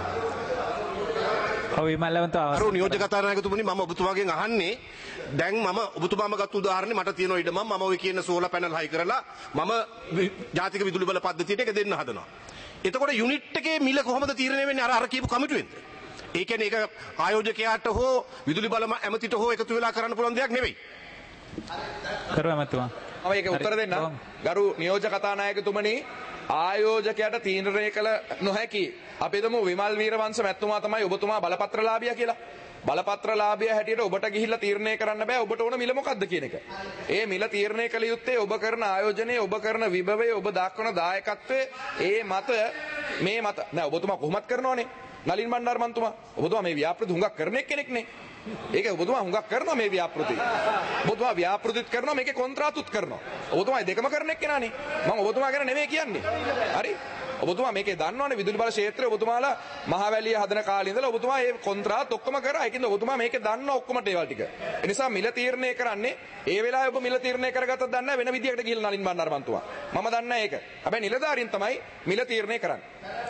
ඔව් විමල්වන්ත අර නියෝජ්‍ය කතානායකතුමනි මම ඔබතුමාගෙන් අහන්නේ දැන් මම ඔබතුමාම ගත්ත උදාහරණේ මට තියෙන ඉඩම මම ඔය කියන සෝලර් පැනල් හයි කරලා මම ජාතික විදුලි බල පද්ධතියට ඒක දෙන්න හදනවා. එතකොට යුනිට් එකේ මිල කොහොමද තීරණය වෙන්නේ අර අර කියපු කමිටුවෙන්ද? ඒ කියන්නේ ඒක ආයෝජකයාට හෝ විදුලි බල ඇමතිට හෝ එකතු වෙලා කරන්න පුළුවන් දෙයක් නෙවෙයි. කරුවා මතුමා. මම ඒක උත්තර දෙන්න. ගරු නියෝජ්‍ය කතානායකතුමනි ආයෝජකයාට තීරණය කළ නොහැකි අපි හිතමු විමල් වීරවංශ මැතිතුමා තමයි ඔබතුමා බලපත්‍රලාභියා කියලා. බලපත්‍රලාභියා හැටියට ඔබට ගිහිල්ලා තීරණය කරන්න බෑ ඔබට ඕන මිල මොකක්ද කියන එක. ඒ මිල තීරණය කළ යුත්තේ ඔබ කරන ආයෝජනයේ ඔබ කරන විභවයේ ඔබ දක්වන දායකත්වයේ ඒ මත මේ මත නෑ ඔබතුමා කොහොමත් කරනවනේ. නලින් බණ්ඩාර මන්තුමා ඔබතුමා මේ ව්‍යාපෘති හුඟක් කරන කෙනෙක් නේ. ඒක ඔබතුමා හුඟක් කරනවා මේ ව්‍යාපෘති. ඔබතුමා ව්‍යාපෘතිත් කරනවා මේකේ කොන්ත්‍රාතුත් කරනවා. ඔබතුමා දෙකම කරන එක්කෙනානේ. මම ඔබතුමා ගැන නෙමෙයි කියන්නේ. හරි? ඔබතුමා මේකේ දන්නවනේ විදුලි බල ක්ෂේත්‍රය ඔබතුමාලා මහවැලිය හදන කාලේ ඉඳලා ඔබතුමා මේ කොන්ත්‍රාත් ඔක්කොම කරා. ඒකින්ද ඔබතුමා මේකේ දන්න ඔක්කොම ඒවා ටික. ඒ නිසා මිල තීරණය කරන්නේ ඒ වෙලාවේ ඔබ මිල තීරණය කරගත්තත් දන්නේ නැහැ වෙන විදියකට ගිහලා නලින් බණ්ඩාර මන්තුමා. මම දන්නේ නැහැ ඒක. හැබැයි නිලධාරීන් තමයි මිල තීරණය කරන්නේ.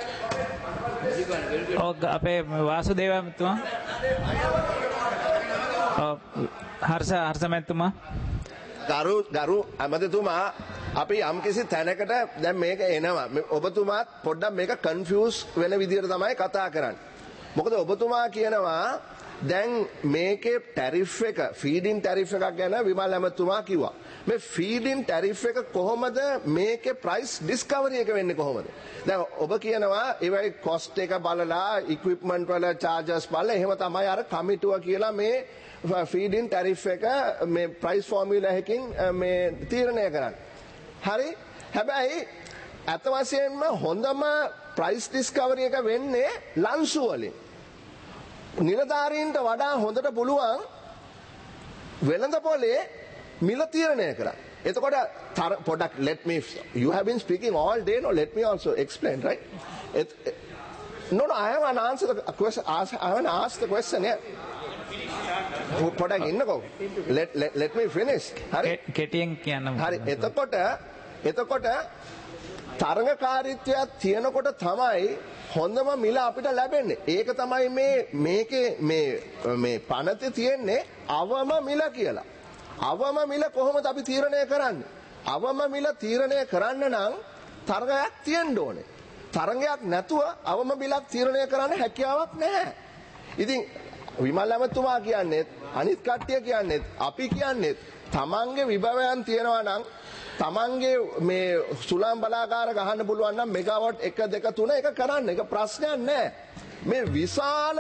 ඔව් අපේ වාසුදේව මහත්මයා. ඔව් හර්ෂ හර්ෂ මහත්මයා. ගරු ගරු ඇමතිතුමා අපි යම් කිසි තැනකට දැන් මේක එනවා. ඔබතුමාත් පොඩ්ඩක් මේක කන්ෆියුස් වෙන විදිහට තමයි කතා කරන්නේ. මොකද ඔබතුමා කියනවා දැන් මේකේ ටැරිෆ් එක ෆීඩින් ටැරිෆ් එකක් ගැන විමල් ඇමතිතුමා කිව්වා. මේ ෆීඩින් ටැරිෆ් එක කොහොමද මේකේ ප්‍රයිස් ඩිස්කවරි එක වෙන්නේ කොහොමද? දැන් ඔබ කියනවා ඒවයි කොස්ට් එක බලලා ඉක්විප්මන්ට් වල චාර්ජස් බලලා එහෙම තමයි අර කමිටුව කියලා මේ ෆීඩින් ටැරිෆ් එක මේ ප්‍රයිස් ෆෝමියුලා එකකින් මේ තීරණය කරන්නේ. හරි හැබැයි ඇත්ත වශයෙන්ම හොඳම ප්‍රයිස් ඩිස්කවරි එක වෙන්නේ ලන්සු වලින්. නිලධාරීන්ට වඩා හොඳට පුළුවන් වෙළඳ පොලේ මිල තීරණය කරන්න. එතකොට පොඩක් let me you have been speaking all day no let me also explain right it, no no I haven't answered the question I haven't asked the question yet. පොඩක් ඉන්නකෝ let, let, let me finish. හරි කෙටියෙන් කියන්න. හරි එතකොට එතකොට තරඟකාරීත්වයක් තියෙනකොට තමයි හොඳම මිල අපිට ලැබෙන්නේ. ඒක තමයි මේ මේකේ මේ මේ පනතේ තියෙන්නේ අවම මිල කියලා. අවම මිල කොහොමද අපි තීරණය කරන්නේ? අවම මිල තීරණය කරන්න නම් තරගයක් තියෙන්න ඕනේ. තරගයක් නැතුව අවම මිලක් තීරණය කරන්න හැකියාවක් නැහැ. ඉතින් විමල් ඇමතුමා කියන්නේ අනිත් කට්ටිය කියන්නේ අපි කියන්නේ තමන්ගේ විභවයන් තියෙනවා නම් තමන්ගේ මේ සුළං බලාගාර ගහන්න පුළුවන් නම් මෙගාවොට් එක දෙක තුන එක කරන්න. ඒක ප්‍රශ්නයක් නෑ. මේ විශාල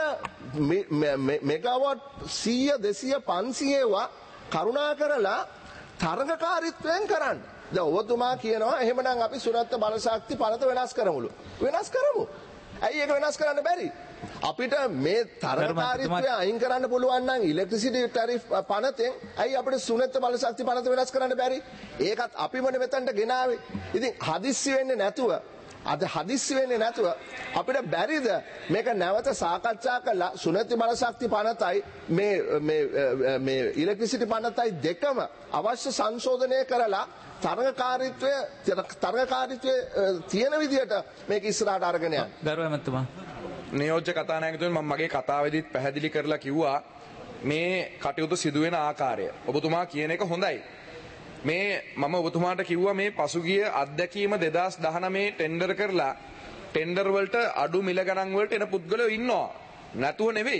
මෙගාවොට් සීය දෙසීය පන්සීයවා කරුණා කරලා තරඟකාරීත්වයෙන් කරන්න. දැන් ඔබතුමා කියනවා එහෙමනම් අපි සුරත්ත බලශක්ති පනත වෙනස් කරමුලු. වෙනස් කරමු. ඇයි ඒක වෙනස් කරන්න බැරි? අපිට මේ තරඟකාරීත්වය අයින් කරන්න පුළුවන් නම් ඉලෙක්ට්‍රිසිටි ටැරිෆ් පනතෙන් ඇයි අපිට සුරත්ත බලශක්ති පනත වෙනස් කරන්න බැරි? ඒකත් අපිමනේ මෙතනට ගෙනාවේ. ඉතින් හදිස්සි වෙන්නේ නැතුව අද හදිස්සි වෙන්නේ නැතුව අපිට බැරිද මේක නැවත සාකච්ඡා කරලා සුනති බලශක්ති පනතයි මේ මේ මේ ඉලෙක්ට්‍රිසිටි පනතයි දෙකම අවශ්‍ය සංශෝධනය කරලා තරඟකාරීත්වය තරඟකාරීත්වය තියෙන විදිහට මේක ඉස්සරහට අරගෙන යන්න. ගරුව මහත්මයා නියෝජ්‍ය කතානායකතුමනි මම මගේ කතාවේදීත් පැහැදිලි කරලා කිව්වා මේ කටයුතු සිදුවෙන ආකාරය. ඔබතුමා කියන එක හොඳයි. මේ මම ඔබතුමාට කිව්වා මේ පසුගිය අත්දැකීම දෙදාස් දහනවය ටෙන්ඩර් කරලා ටෙන්ඩර් වලට අඩු මිල ගණන් වලට එන පුද්ගලයෝ ඉන්නවා. නැතුව නෙවෙයි.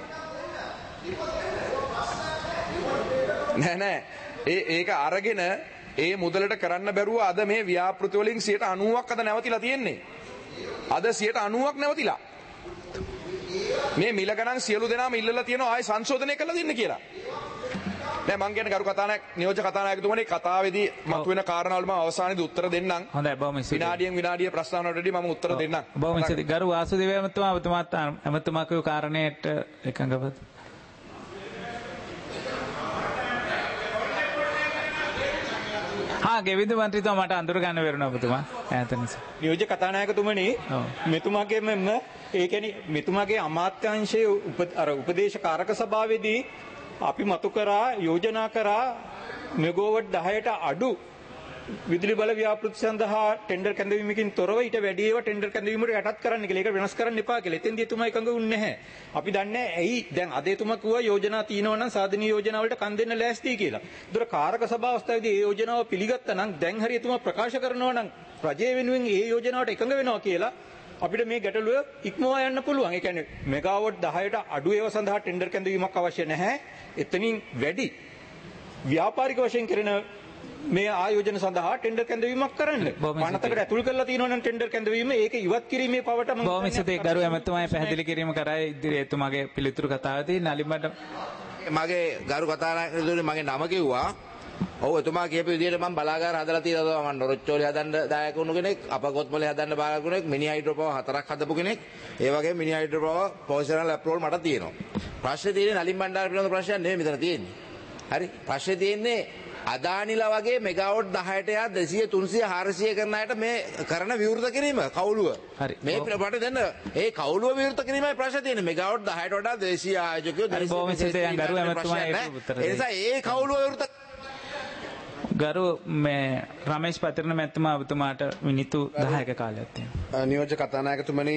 නෑ නෑ. ඒ ඒක අරගෙන ඒ මුදලට කරන්න බැරුව අද මේ ව්‍යාපෘති වලින් සියයට අනූවක් අද නැවතිලා තියෙන්නේ. අද සියයට අනූවක් නැවතිලා. මේ මිල ගණන් සියලු දෙනාම ඉල්ලලා තියෙනවා ආයෙ සංශෝධනය කරලා දෙන්න කියලා. නෑ මං කියන්නේ ගරු කතානායක නියෝජ්‍ය කතානායකතුමනි කතාවේදී මතුවෙන කාරණාවල මම අවසානයේදී උත්තර දෙන්නම්. හොඳයි බොහොම ස්තුතියි. විනාඩියෙන් විනාඩිය ප්‍රශ්න වලටදී මම උත්තර දෙන්නම්. බොහොම ස්තුතියි. ගරු වාසුදේව මහත්මයා ඔබතුමාත් එමතුමා කියු කාරණේට එකඟවද? හා ගෙවිදු මන්ත්‍රීතුමා මට අඳුර ගන්න වෙරුණා ඔබතුමා. ඈත නිසා. නියෝජ්‍ය කතානායකතුමනි මෙතුමාගේ මෙන්න ඒ කියන්නේ මෙතුමාගේ අමාත්‍යාංශයේ අර උපදේශ කාරක සභාවේදී අපි මතු කරා යෝජනා කරා මෙගාවොට් දහයට අඩු විදුලි බල ව්‍යාපෘති සඳහා ටෙන්ඩර් කැඳවීමකින් තොරව ඊට වැඩි ඒවා ටෙන්ඩර් කැඳවීමට යටත් කරන්න කියලා. ඒක වෙනස් කරන්න එපා කියලා. එතෙන්දී එතුමා එකඟ වුණේ නැහැ. අපි දන්නේ ඇයි දැන් අද එතුමා කිව්වා යෝජනා තියෙනවා නම් සාධනීය යෝජනා වලට කන් දෙන්න ලෑස්තියි කියලා. ඒතර කාරක සභාව අවස්ථාවේදී ඒ යෝජනාව පිළිගත්තා නම් දැන් හරි එතුමා ප්‍රකාශ කරනවා නම් රජය වෙනුවෙන් ඒ යෝජනාවට එකඟ වෙනවා කියලා අපිට මේ ගැටලුව ඉක්මවා යන්න පුළුවන්. ඒ කියන්නේ මෙගාවොට් දහයට අඩු ඒවා සඳහා ටෙන්ඩර් කැඳවීමක් අවශ්‍ය නැහැ. එතනින් වැඩි ව්‍යාපාරික වශයෙන් කරන මේ ආයෝජන සඳහා ටෙන්ඩර් කැඳවීමක් කරන්න. පනතකට ඇතුල් කරලා තියෙනවා නම් ටෙන්ඩර් කැඳවීම ඒක ඉවත් කිරීමේ පවට මම බොහොම ස්තුතියි ගරු එමතුමායි පැහැදිලි කිරීම කරා ඉදිරියේ එතුමාගේ පිළිතුරු කතාවේදී නලින්බඩ මගේ ගරු කතානායකතුමනි මගේ නම කිව්වා. ඔව් එතුමා කියපු විදිහට මම බලාගාර හදලා තියෙනවා. මම නොරොච්චෝලි හදන්න දායක වුණු කෙනෙක්, අපකොත්මලේ හදන්න බාර කෙනෙක්, මිනි හයිඩ්‍රෝ පවර් හතරක් හදපු කෙනෙක්. ඒ වගේම mini hydro power provisional approval මට තියෙනවා. ප්‍රශ්නේ තියෙන්නේ නලින් බණ්ඩාර පිළිබඳ ප්‍රශ්නයක් නෙවෙයි මෙතන තියෙන්නේ. හරි? ප්‍රශ්නේ තියෙන්නේ අදානිලා වගේ මෙගාවොට් දහයට යා දෙසිය තුන්සිය හාරසිය කරන අයට මේ කරන විවෘත කිරීම කවුළුව. හරි. මේ ප්‍රබට දෙන්න ඒ කවුළුව විවෘත කිරීමයි ප්‍රශ්නේ තියෙන්නේ. මෙගාවොට් දහයට වඩා දේශීය ආයෝජකයෝ හරි බොහොම ස්තුතියි ගරු ඇමතුමා ඒකට උත්තර දෙන්න. ඒ නිසා ඒ කවුළුව විවෘත ගරු මේ රමේෂ් පතිරණ මැතිතුමා ඔබතුමාට මිනිත්තු දහයක කාලයක් තියෙනවා. නියෝජ්‍ය කතානායකතුමනි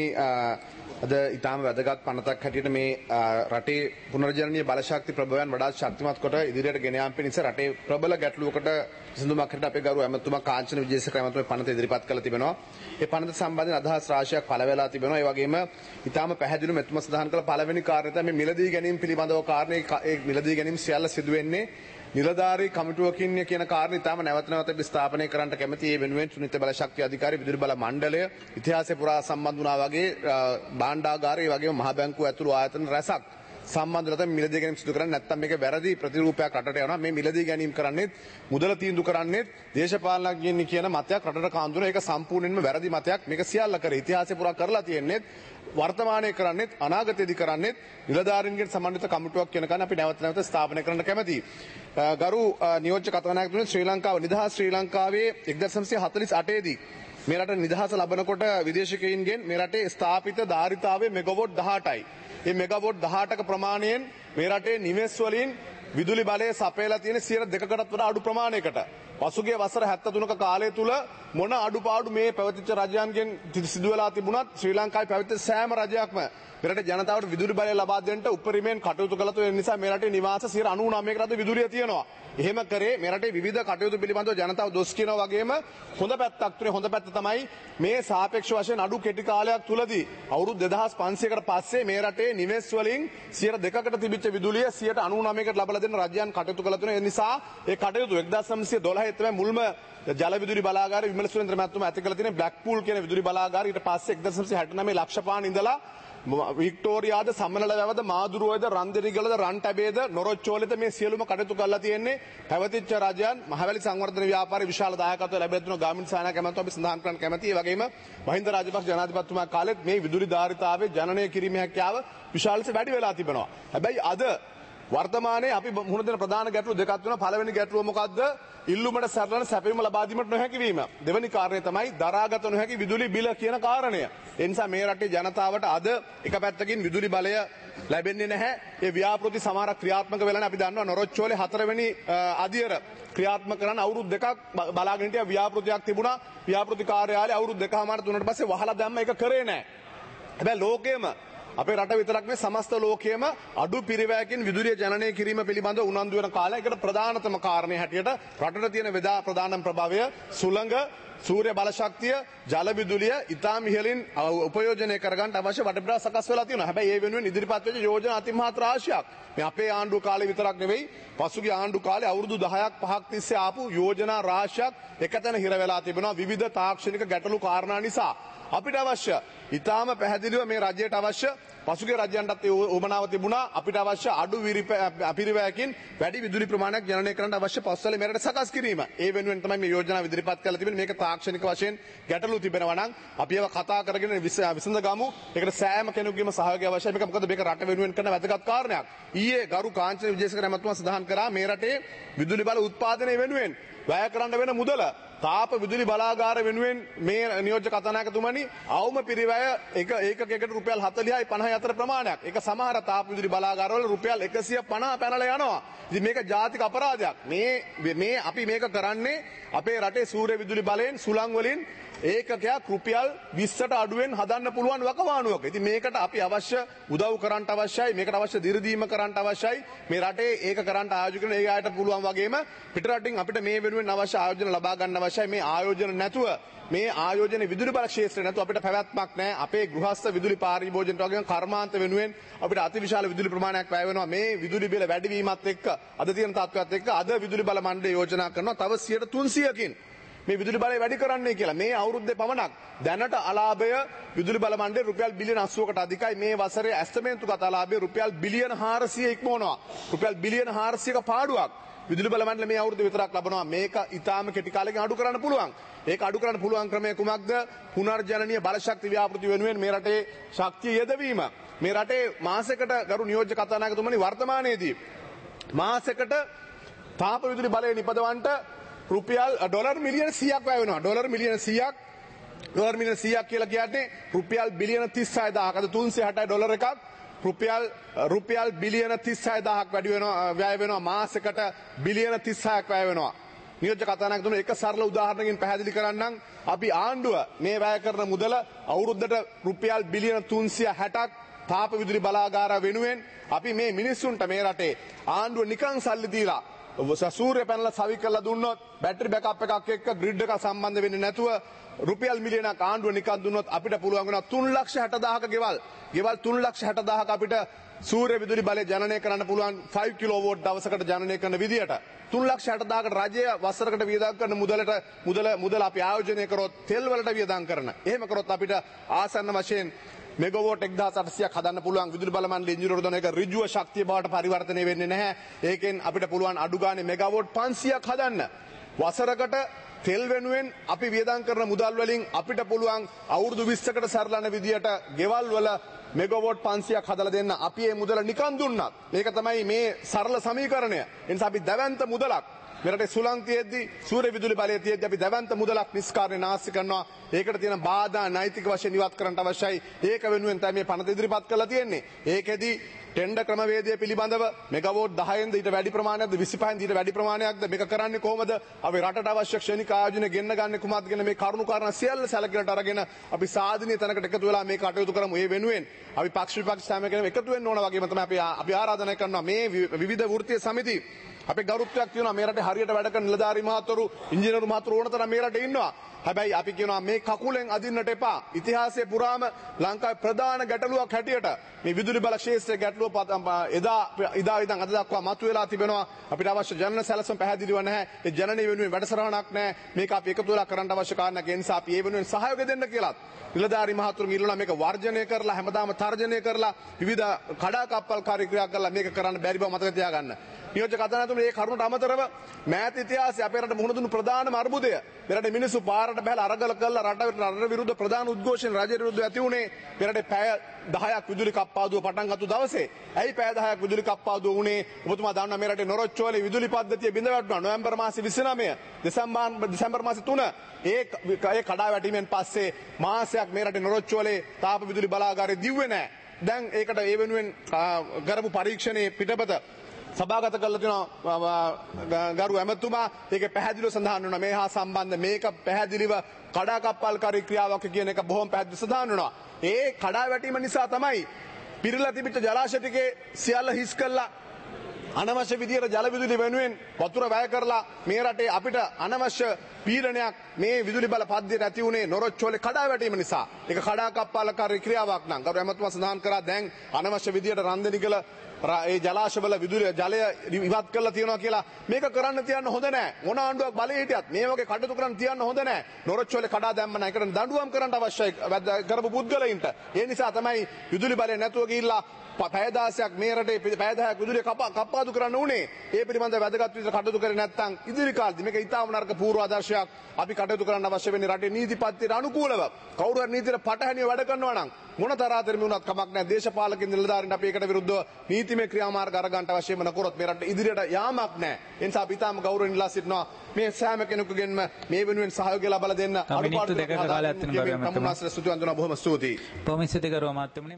අද ඉතාම වැදගත් පනතක් හැටියට මේ රටේ පුනර්ජනනීය බලශක්ති ප්‍රභවයන් වඩාත් ශක්තිමත් කොට ඉදිරියට ගෙන යාම පිණිස රටේ ප්‍රබල ගැටලුවකට විසඳුමක් හැටියට අපේ ගරු ඇමතුමා කාංචන විජේසේකර ඇමතුමා පනත ඉදිරිපත් කළ තිබෙනවා. ඒ පනත සම්බන්ධයෙන් අදහස් රාශියක් පළ වෙලා තිබෙනවා. ඒ වගේම ඉතාම පැහැදිලිව මෙතුමා සඳහන් කළ පළවෙනි කාර්යය තමයි මිලදී ගැනීම පිළිබඳව කාරණේ ඒ මිලදී ගැනීම සියල්ල සිදු වෙන්නේ නිලධාරී කමිටුවකින් කියන කාරණේ ඉතාම නැවත නැවත ස්ථාපනය කරන්නට කැමැති. ඒ වෙනුවෙන් සුනිත බල ශක්තිය අධිකාරී විදුලි බල මණ්ඩලය ඉතිහාසය පුරා සම්බන්ධ වුණා වගේ භාණ්ඩාගාරය වගේම මහ බැංකුව ඇතුළු ආයතන රැසක් සම්බන්ධව තමයි මිලදී ගැනීම සිදු කරන්නේ. නැත්නම් මේක වැරදි ප්‍රතිරූපයක් රටට යනවා. මේ මිලදී ගැනීම කරන්නේ මුදල තීන්දුව කරන්නේ දේශපාලනඥයින් කියන මතයක් රටට කාන්දුන. ඒක සම්පූර්ණයෙන්ම වැරදි මතයක්. මේක සියල්ල කර ඉතිහාසය පුරා කරලා තියෙන්නේ වර්තමානයේ කරන්නේ අනාගතයේදී කරන්නේ නිලධාරීන්ගෙන් සමන්විත කමිටුවක් කියන කන අපි නැවත නැවත ස්ථාපනය කරන්න කැමැතියි. ගරු නියෝජ්‍ය කතානායකතුමනි ශ්‍රී ලංකාව නිදහස් ශ්‍රී ලංකාවේ එක්දහස් නවසිය හතළිස් අටේ දී මේ රට නිදහස ලබනකොට විදේශිකයින්ගෙන් මේ රටේ ස්ථාපිත ධාරිතාවය මෙගාවොට් දහඅටයි. මේ මෙගාවොට් දහඅටක ප්‍රමාණයෙන් මේ රටේ නිවෙස් වලින් විදුලි බලය සපයලා තියෙන සියයට දෙකකටත් වඩා අඩු ප්‍රමාණයකට. පසුගිය වසර හැත්තෑ තුනක කාලය තුල මොන අඩුපාඩු මේ පැවතිච්ච රජයන්ගෙන් සිදු වෙලා තිබුණත් ශ්‍රී ලංකාවේ පැවතිච්ච සෑම රජයක්ම මේ රටේ ජනතාවට විදුලි බලය ලබා දෙන්නට උපරිමයෙන් කටයුතු කළා. ඒ නිසා මේ රටේ නිවාස සියයට අනූනවයකට විදුලිය තියෙනවා. එහෙම කරේ මේ රටේ විවිධ කටයුතු පිළිබඳව ජනතාව දොස් කියනවා වගේම හොඳ පැත්තක් තුනේ හොඳ පැත්ත තමයි මේ සාපේක්ෂ වශයෙන් අඩු කෙටි කාලයක් තුලදී අවුරුදු දෙදහස් පන්සියයකට පස්සේ මේ රටේ නිවෙස් වලින් සියයට දෙකකට තිබිච්ච විදුලිය සියයට අනූනවයකට ලබා දෙන රජයන් කටයුතු කළා තුනේ. ඒ නිසා ඒ කටයුතු එක්දහස් නවසිය දොළහේ තමයි මුල්ම ජල විදුලි බලාගාර විමල සුරේන්ද්‍ර මහත්මයා ඇති කළ තියෙන බ්ලැක් පූල් කියන විදුලි බලාගාර ඊට පස්සේ එක්දහස් නවසිය හැටනවය ලක්ෂපාන ඉඳලා වික්ටෝරියාද සම්මනල වැවද මාදුරුවද රන්දිරිගලද රන්ටැබේද නොරොච්චෝලෙද මේ සියලුම කටයුතු කරලා තියෙන්නේ පැවතිච්ච රජයන් මහවැලි සංවර්ධන ව්‍යාපාරයේ විශාල දායකත්වය ලැබෙලා තියෙනවා. ගාමිණී සානායක මහත්මයා අපි සඳහන් කරන්න කැමැතියි. ඒ වගේම මහින්ද රාජපක්ෂ ජනාධිපතිතුමා කාලෙත් මේ විදුලි ධාරිතාවේ ජනනය කිරීමේ හැකියාව විශාල ලෙස වැඩි වෙලා තිබෙනවා. හැබැයි අද වර්තමානයේ අපි මුහුණ දෙන ප්‍රධාන ගැටලු දෙකක් වෙනවා. පළවෙනි ගැටලුව මොකද්ද? ඉල්ලුමට සැරලන සැපයීම ලබා දීමට නොහැකි වීම. දෙවෙනි කාරණය තමයි දරාගත නොහැකි විදුලි බිල කියන කාරණය. ඒ නිසා මේ රටේ ජනතාවට අද එක පැත්තකින් විදුලි බලය ලැබෙන්නේ නැහැ. ඒ ව්‍යාපෘති සමහරක් ක්‍රියාත්මක වෙලා අපි දන්නවා නොරොච්චෝලේ හතරවෙනි අදියර ක්‍රියාත්මක කරන අවුරුදු දෙකක් බලාගෙන හිටියා. ව්‍යාපෘතියක් තිබුණා. ව්‍යාපෘති කාර්යාලය අවුරුදු දෙකමාර තුනකට පස්සේ වහලා දැම්ම. ඒක කරේ නැහැ. හැබැයි ලෝකෙම අපේ රට විතරක් නෙවෙයි සමස්ත ලෝකයේම අඩු පිරිවැයකින් විදුලිය ජනනය කිරීම පිළිබඳව උනන්දු වෙන කාලයකට ප්‍රධානතම කාරණේ හැටියට රටට තියෙන වේදා ප්‍රධානම ප්‍රභාවය සුළඟ සූර්ය බල ශක්තිය ජල විදුලිය ඉතාම ඉහළින් උපයෝජනය කරගන්න අවශ්‍ය වටපිටාව සකස් වෙලා තියෙනවා. හැබැයි ඒ වෙනුවෙන් ඉදිරිපත් වෙච්ච යෝජනා අතිමහත් රාශියක් මේ අපේ ආණ්ඩුව කාලේ විතරක් නෙවෙයි පසුගිය ආණ්ඩු කාලේ අවුරුදු දහයක් පහක් තිස්සේ ආපු යෝජනා රාශියක් එකතැන හිර වෙලා තිබෙනවා විවිධ තාක්ෂණික ගැටලු කාරණා නිසා. අපිට අවශ්‍ය ඉතාම පැහැදිලිව මේ රජයට අවශ්‍ය පසුගිය රජයන්ටත් ඒ උවමනාව තිබුණා. අපිට අවශ්‍ය අඩු පිරිවැයකින් වැඩි විදුලි ප්‍රමාණයක් ජනනය කරන්න අවශ්‍ය පස්වල මෙරට සකස් කිරීම. ඒ වෙනුවෙන් තමයි මේ යෝජනාව ඉදිරිපත් කරලා තිබෙන්නේ. මේක තාක්ෂණික වශයෙන් ගැටලු තිබෙනවා නම් අපි ඒවා කතා කරගෙන විසඳගමු. ඒකට සෑම කෙනෙකුගේම සහයෝගය අවශ්‍යයි. මේක මොකද මේක රට වෙනුවෙන් කරන වැදගත් කාරණයක්. ඊයේ ගරු කාංචන විජේසේකර මහත්මයා සඳහන් කරා මේ රටේ විදුලි බල උත්පාදනය වෙනුවෙන් වැය කරන්න වෙන මුදල තාප විදුලි බලාගාර වෙනුවෙන් මේ නියෝජ්‍ය කතානායකතුමනි අවම පිරිවැය එක ඒකකයකට රුපියල් හතළිහයි පනහයි අතර ප්‍රමාණයක්. ඒක සමහර තාප විදුලි බලාගාරවල රුපියල් එකසිය පනහ පැනලා යනවා. ඉතින් මේක ජාතික අපරාධයක්. මේ මේ අපි මේක කරන්නේ අපේ රටේ සූර්ය විදුලි බලයෙන් සුළං වලින් ඒකකයක් රුපියල් විස්සට අඩුවෙන් හදන්න පුළුවන් වකවානුවක. ඉතින් මේකට අපි අවශ්‍ය උදව් කරන්න අවශ්‍යයි. මේකට අවශ්‍ය දිරිදීම කරන්න අවශ්‍යයි. මේ රටේ ඒක කරන්න ආයෝජන කරන ඒ අයට පුළුවන් වගේම පිටරටින් අපිට මේ වෙනුවෙන් අවශ්‍ය ආයෝජන ලබා ගන්න අවශ්‍යයි. මේ ආයෝජන නැතුව මේ ආයෝජන විදුලි බල ක්ෂේත්‍රය නැතුව අපිට පැවැත්මක් නැහැ. අපේ ගෘහස්ත විදුලි පාරිභෝජනට වගේම කර්මාන්ත වෙනුවෙන් අපිට අතිවිශාල විදුලි ප්‍රමාණයක් වැය වෙනවා. මේ විදුලි බිල වැඩිවීමත් එක්ක අද තියෙන තත්ත්වයක් එක්ක අද විදුලි බල මණ්ඩලය යෝජනා කරනවා තව සියයට තුන්සියයකින් මේ විදුලි බලය වැඩි කරන්නේ කියලා. මේ අවුරුද්දේ පමණක් දැනට අලාභය විදුලි බල මණ්ඩලයේ රුපියල් බිලියන අසූවකට අධිකයි. මේ වසරේ ඇස්තමේන්තුගත අලාභය රුපියල් බිලියන හාරසිය ඉක්මවනවා. රුපියල් බිලියන හාරසියක පාඩුවක් විදුලි බල මණ්ඩලය මේ අවුරුද්ද විතරක් ලබනවා. මේක ඊටාම කෙටි කාලෙකින් අඩු කරන්න පුළුවන්. ඒක අඩු කරන්න පුළුවන් ක්‍රමය කුමක්ද? පුනර්ජනනීය බල ශක්ති ව්‍යාපෘති වෙනුවෙන් මේ රටේ ශක්තිය යෙදවීම. මේ රටේ මාසයකට ගරු නියෝජ්‍ය කතානායකතුමනි වර්තමානයේදී මාසයකට තාප විදුලි බලය නිපදවන්නට රුපියල් ඩොලර් මිලියන සීයක් වැය වෙනවා. ඩොලර් මිලියන සීයක් ඩොලර් මිලියන සීයක් කියලා කියන්නේ රුපියල් බිලියන තිස් හය දහසක්. අද තුන්සිය හැටයි ඩොලර් එකක් රුපියල් රුපියල් බිලියන තිස් හය දහසක් වැඩි වෙනවා වැය වෙනවා. මාසෙකට බිලියන තිස් හයක් වැය වෙනවා. නියෝජ්‍ය කතානායකතුමනි එක සරල උදාහරණකින් පැහැදිලි කරන්නම්. අපි ආණ්ඩුව මේ වැය කරන මුදල අවුරුද්දට රුපියල් බිලියන තුන්සිය හැටක් තාප විදුලි බලාගාර වෙනුවෙන් අපි මේ මිනිස්සුන්ට මේ රටේ ආණ්ඩුව නිකන් සල්ලි දීලා සූර්ය පැනල සවි කරලා දුන්නොත් බැටරි බෑකප් එකක් එක්ක ග්‍රිඩ් එක සම්බන්ධ වෙන්නේ නැතුව රුපියල් මිලියනක් ආණ්ඩුව නිකන් දුන්නොත් අපිට පුළුවන් වෙනවා තුන් ලක්ෂ හැට දහසක ගෙවල් ගෙවල් තුන් ලක්ෂ හැට දහසක අපිට සූර්ය විදුලි බලය ජනනය කරන්න පුළුවන් පහ කිලෝවෝට් දවසකට ජනනය කරන විදියට තුන් ලක්ෂ හැට දහසකට රජය වසරකට වියදම් කරන මුදලට මුදල මුදල අපි ආයෝජනය කරොත් තෙල් වලට වියදම් කරන. එහෙම කරොත් අපිට ආසන්න වශයෙන් මෙගාවෝට් එක්දාස් අටසියයක් හදන්න පුළුවන්. විදුලි බල මණ්ඩල ඉංජිනේරු දන එක ඍජුව ශක්තිය බවට පරිවර්තනය වෙන්නේ නැහැ. ඒකෙන් අපිට පුළුවන් අඩු ගානේ මෙගාවෝට් පන්සියයක් හදන්න. වසරකට තෙල් වෙනුවෙන් අපි වියදම් කරන මුදල් වලින් අපිට පුළුවන් අවුරුදු විස්සකට සරලන විදියට ගෙවල් වල මෙගාවෝට් පන්සියයක් හදලා දෙන්න. අපි මේ මුදල නිකන් දුන්නත් මේක තමයි මේ සරල සමීකරණය. ඒ නිසා අපි දැවැන්ත මුදලක් මෙරට සුළං තියෙද්දි සූර්ය විදුලි බලය තියෙද්දි අපි දැවැන්ත මුදලක් නිස්කාරණය නාස්ති කරනවා. ඒකට තියෙන බාධා නෛතික වශයෙන් ඉවත් කරන්න අවශ්‍යයි. ඒක වෙනුවෙන් තමයි මේ පනත ඉදිරිපත් කරලා තියෙන්නේ. ඒකෙදි ටෙන්ඩර් ක්‍රමවේදය පිළිබඳව මෙගාවෝට් දහයෙන්ද ඊට වැඩි ප්‍රමාණයක්ද විසිපහෙන්ද ඊට වැඩි ප්‍රමාණයක්ද මේක කරන්නේ කොහොමද? අපි රටට අවශ්‍ය ක්ෂණික ආයෝජන ගෙන්න ගන්න කුමක්ද කියන මේ කරුණු කාරණා සියල්ල සැලකිලිට අරගෙන අපි සාධනීය තැනකට එකතු වෙලා මේ කටයුතු කරමු. ඒ වෙනුවෙන් අපි පක්ෂ විපක්ෂ සෑම කෙනෙක්ම එකතු වෙන්න ඕන වගේම තමයි අපි අපි ආරාධනා කරනවා මේ විවිධ වෘත්තීය සමිති අපේ ගෞරවයක් තියෙනවා. මේ රටේ හරියට වැඩ කරන නිලධාරි මහතුරු ඉංජිනේරු මහතුරු ඕන තරම් මේ රටේ ඉන්නවා. හැබැයි අපි කියනවා මේ කකුලෙන් අදින්නට එපා. ඉතිහාසයේ පුරාම ලංකාවේ ප්‍රධාන ගැටලුවක් හැටියට මේ විදුලි බල ක්ෂේත්‍රයේ ගැටලුව එදා ඉදා ඉඳන් අද දක්වා මතුවලා තිබෙනවා. අපිට අවශ්‍ය ජනන සැලසුම් පැහැදිලිව නැහැ. ඒ ජනනය වෙනුවෙන් වැඩසටහනක් නැහැ. මේක අපි එකතු වෙලා කරන්න අවශ්‍ය කාරණාවක්. ඒ නිසා අපි ඒ වෙනුවෙන් සහයෝගය දෙන්න කියලාත් නිලධාරි මහතුරුන් ඉල්ලුණා. මේක වර්ජනය කරලා හැමදාම තර්ජනය කරලා විවිධ කඩාකප්පල්කාරී ක්‍රියා කරලා මේක කරන්න බැරි බව මතක තියාගන්න. නියෝජ්‍ය කතානායකතුමනි මේ කරුණට අමතරව මෑත ඉතිහාසයේ අපේ රට මුහුණ දුන්නු ප්‍රධානම අර්බුදය මෙරට මිනිස්සු පාරට බහලා අරගල කරලා රට රට විරුද්ධ ප්‍රධාන උද්ඝෝෂණ රජය විරුද්ධ ඇති වුණේ මෙරටේ පැය දහයක් විදුලි කප්පාදුව පටන් ගත්ත දවසේ. ඇයි පැය දහයක් විදුලි කප්පාදුව වුණේ? ඔබතුමා දන්නවා මේ රටේ නොරොච්චෝලේ විදුලි පද්ධතිය බිඳ වැටුණා නොවැම්බර් මාසේ විසිනවය දෙසැම්බර් දෙසැම්බර් මාසේ තුන ඒ ඒ කඩා වැටීමෙන් පස්සේ මාසයක් මේ රටේ නොරොච්චෝලේ තාප විදුලි බලාගාරය දිව්වේ නැහැ. දැන් ඒකට ඒ වෙනුවෙන් කරපු පරීක්ෂණයේ පිටපත සභාගත කරලා තියෙනවා ගරු ඇමතුමා. ඒක පැහැදිලිව සඳහන් වෙනවා. මේ හා සම්බන්ධ මේක පැහැදිලිව කඩාකප්පල්කාරී ක්‍රියාවක් කියන එක බොහොම පැහැදිලිව සඳහන් වෙනවා. ඒ කඩා වැටීම නිසා තමයි පිරලා තිබිච්ච ජලාශය ටිකේ සියල්ල හිස් කළා අනවශ්‍ය විදියට ජල විදුලි වෙනුවෙන් වතුර වැය කරලා මේ රටේ අපිට අනවශ්‍ය පීඩනයක් මේ විදුලි බල පද්ධතියට ඇති වුණේ නොරොච්චෝලේ කඩා වැටීම නිසා. ඒක කඩාකප්පල්කාරී ක්‍රියාවක් නම් ගරු ඇමතුමා සඳහන් කරා දැන් අනවශ්‍ය විදියට රන්දනිකල ඒ ජලාශවල විදුලි ජලය ඉවත් කරලා තියනවා කියලා. මේක කරන්න තියන්න හොඳ නැහැ. මොන ආණ්ඩුවක් බලේ හිටියත් මේ වගේ කටයුතු කරන්න තියන්න හොඳ නැහැ. නොරොච්චෝලේ කඩා දැම්ම නැහැ. ඒකට දඬුවම් කරන්න අවශ්‍යයි කරපු පුද්ගලයින්ට. ඒ නිසා තමයි විදුලි බලය නැතුව ගිහිල්ලා පැය දහසක් මේ රටේ පැය දහයක් විදුලිය කප්පාදු කරන්න උනේ. ඒ පිළිබඳව වැදගත් විදිහට කටයුතු කරේ නැත්නම් ඉදිරි කාලෙදි මේක ඊටාම නරක පූර්වාදර්ශයක් අපි කටයුතු කරන්න අවශ්‍ය වෙන්නේ රටේ නීතිපත්තියට අනුකූලව. කවුරු හරි නීතියට පටහැනිව වැඩ කරනවා නම් මොන තරාතරම වුණත් කමක් නැහැ. දේශපාලක නිලධාරීන් අපි ඒකට විරුද්ධව නීතිමය ක්‍රියාමාර්ග අරගන්න අවශ්‍යම නොකරොත් මේ රට ඉදිරියට යාමක් නැහැ. ඒ නිසා අපි ඊටාම ගෞරවයෙන් ඉල්ලා සිටිනවා මේ සෑම කෙනෙකුගෙන්ම මේ වෙනුවෙන් සහයෝගය ලබා දෙන්න. අනුපාඩු දෙකක කාලයක් තියෙනවා. බොහොම ස්තුතියි. බොහොම ස්තුතියි කරුවා මාත්‍යමනි.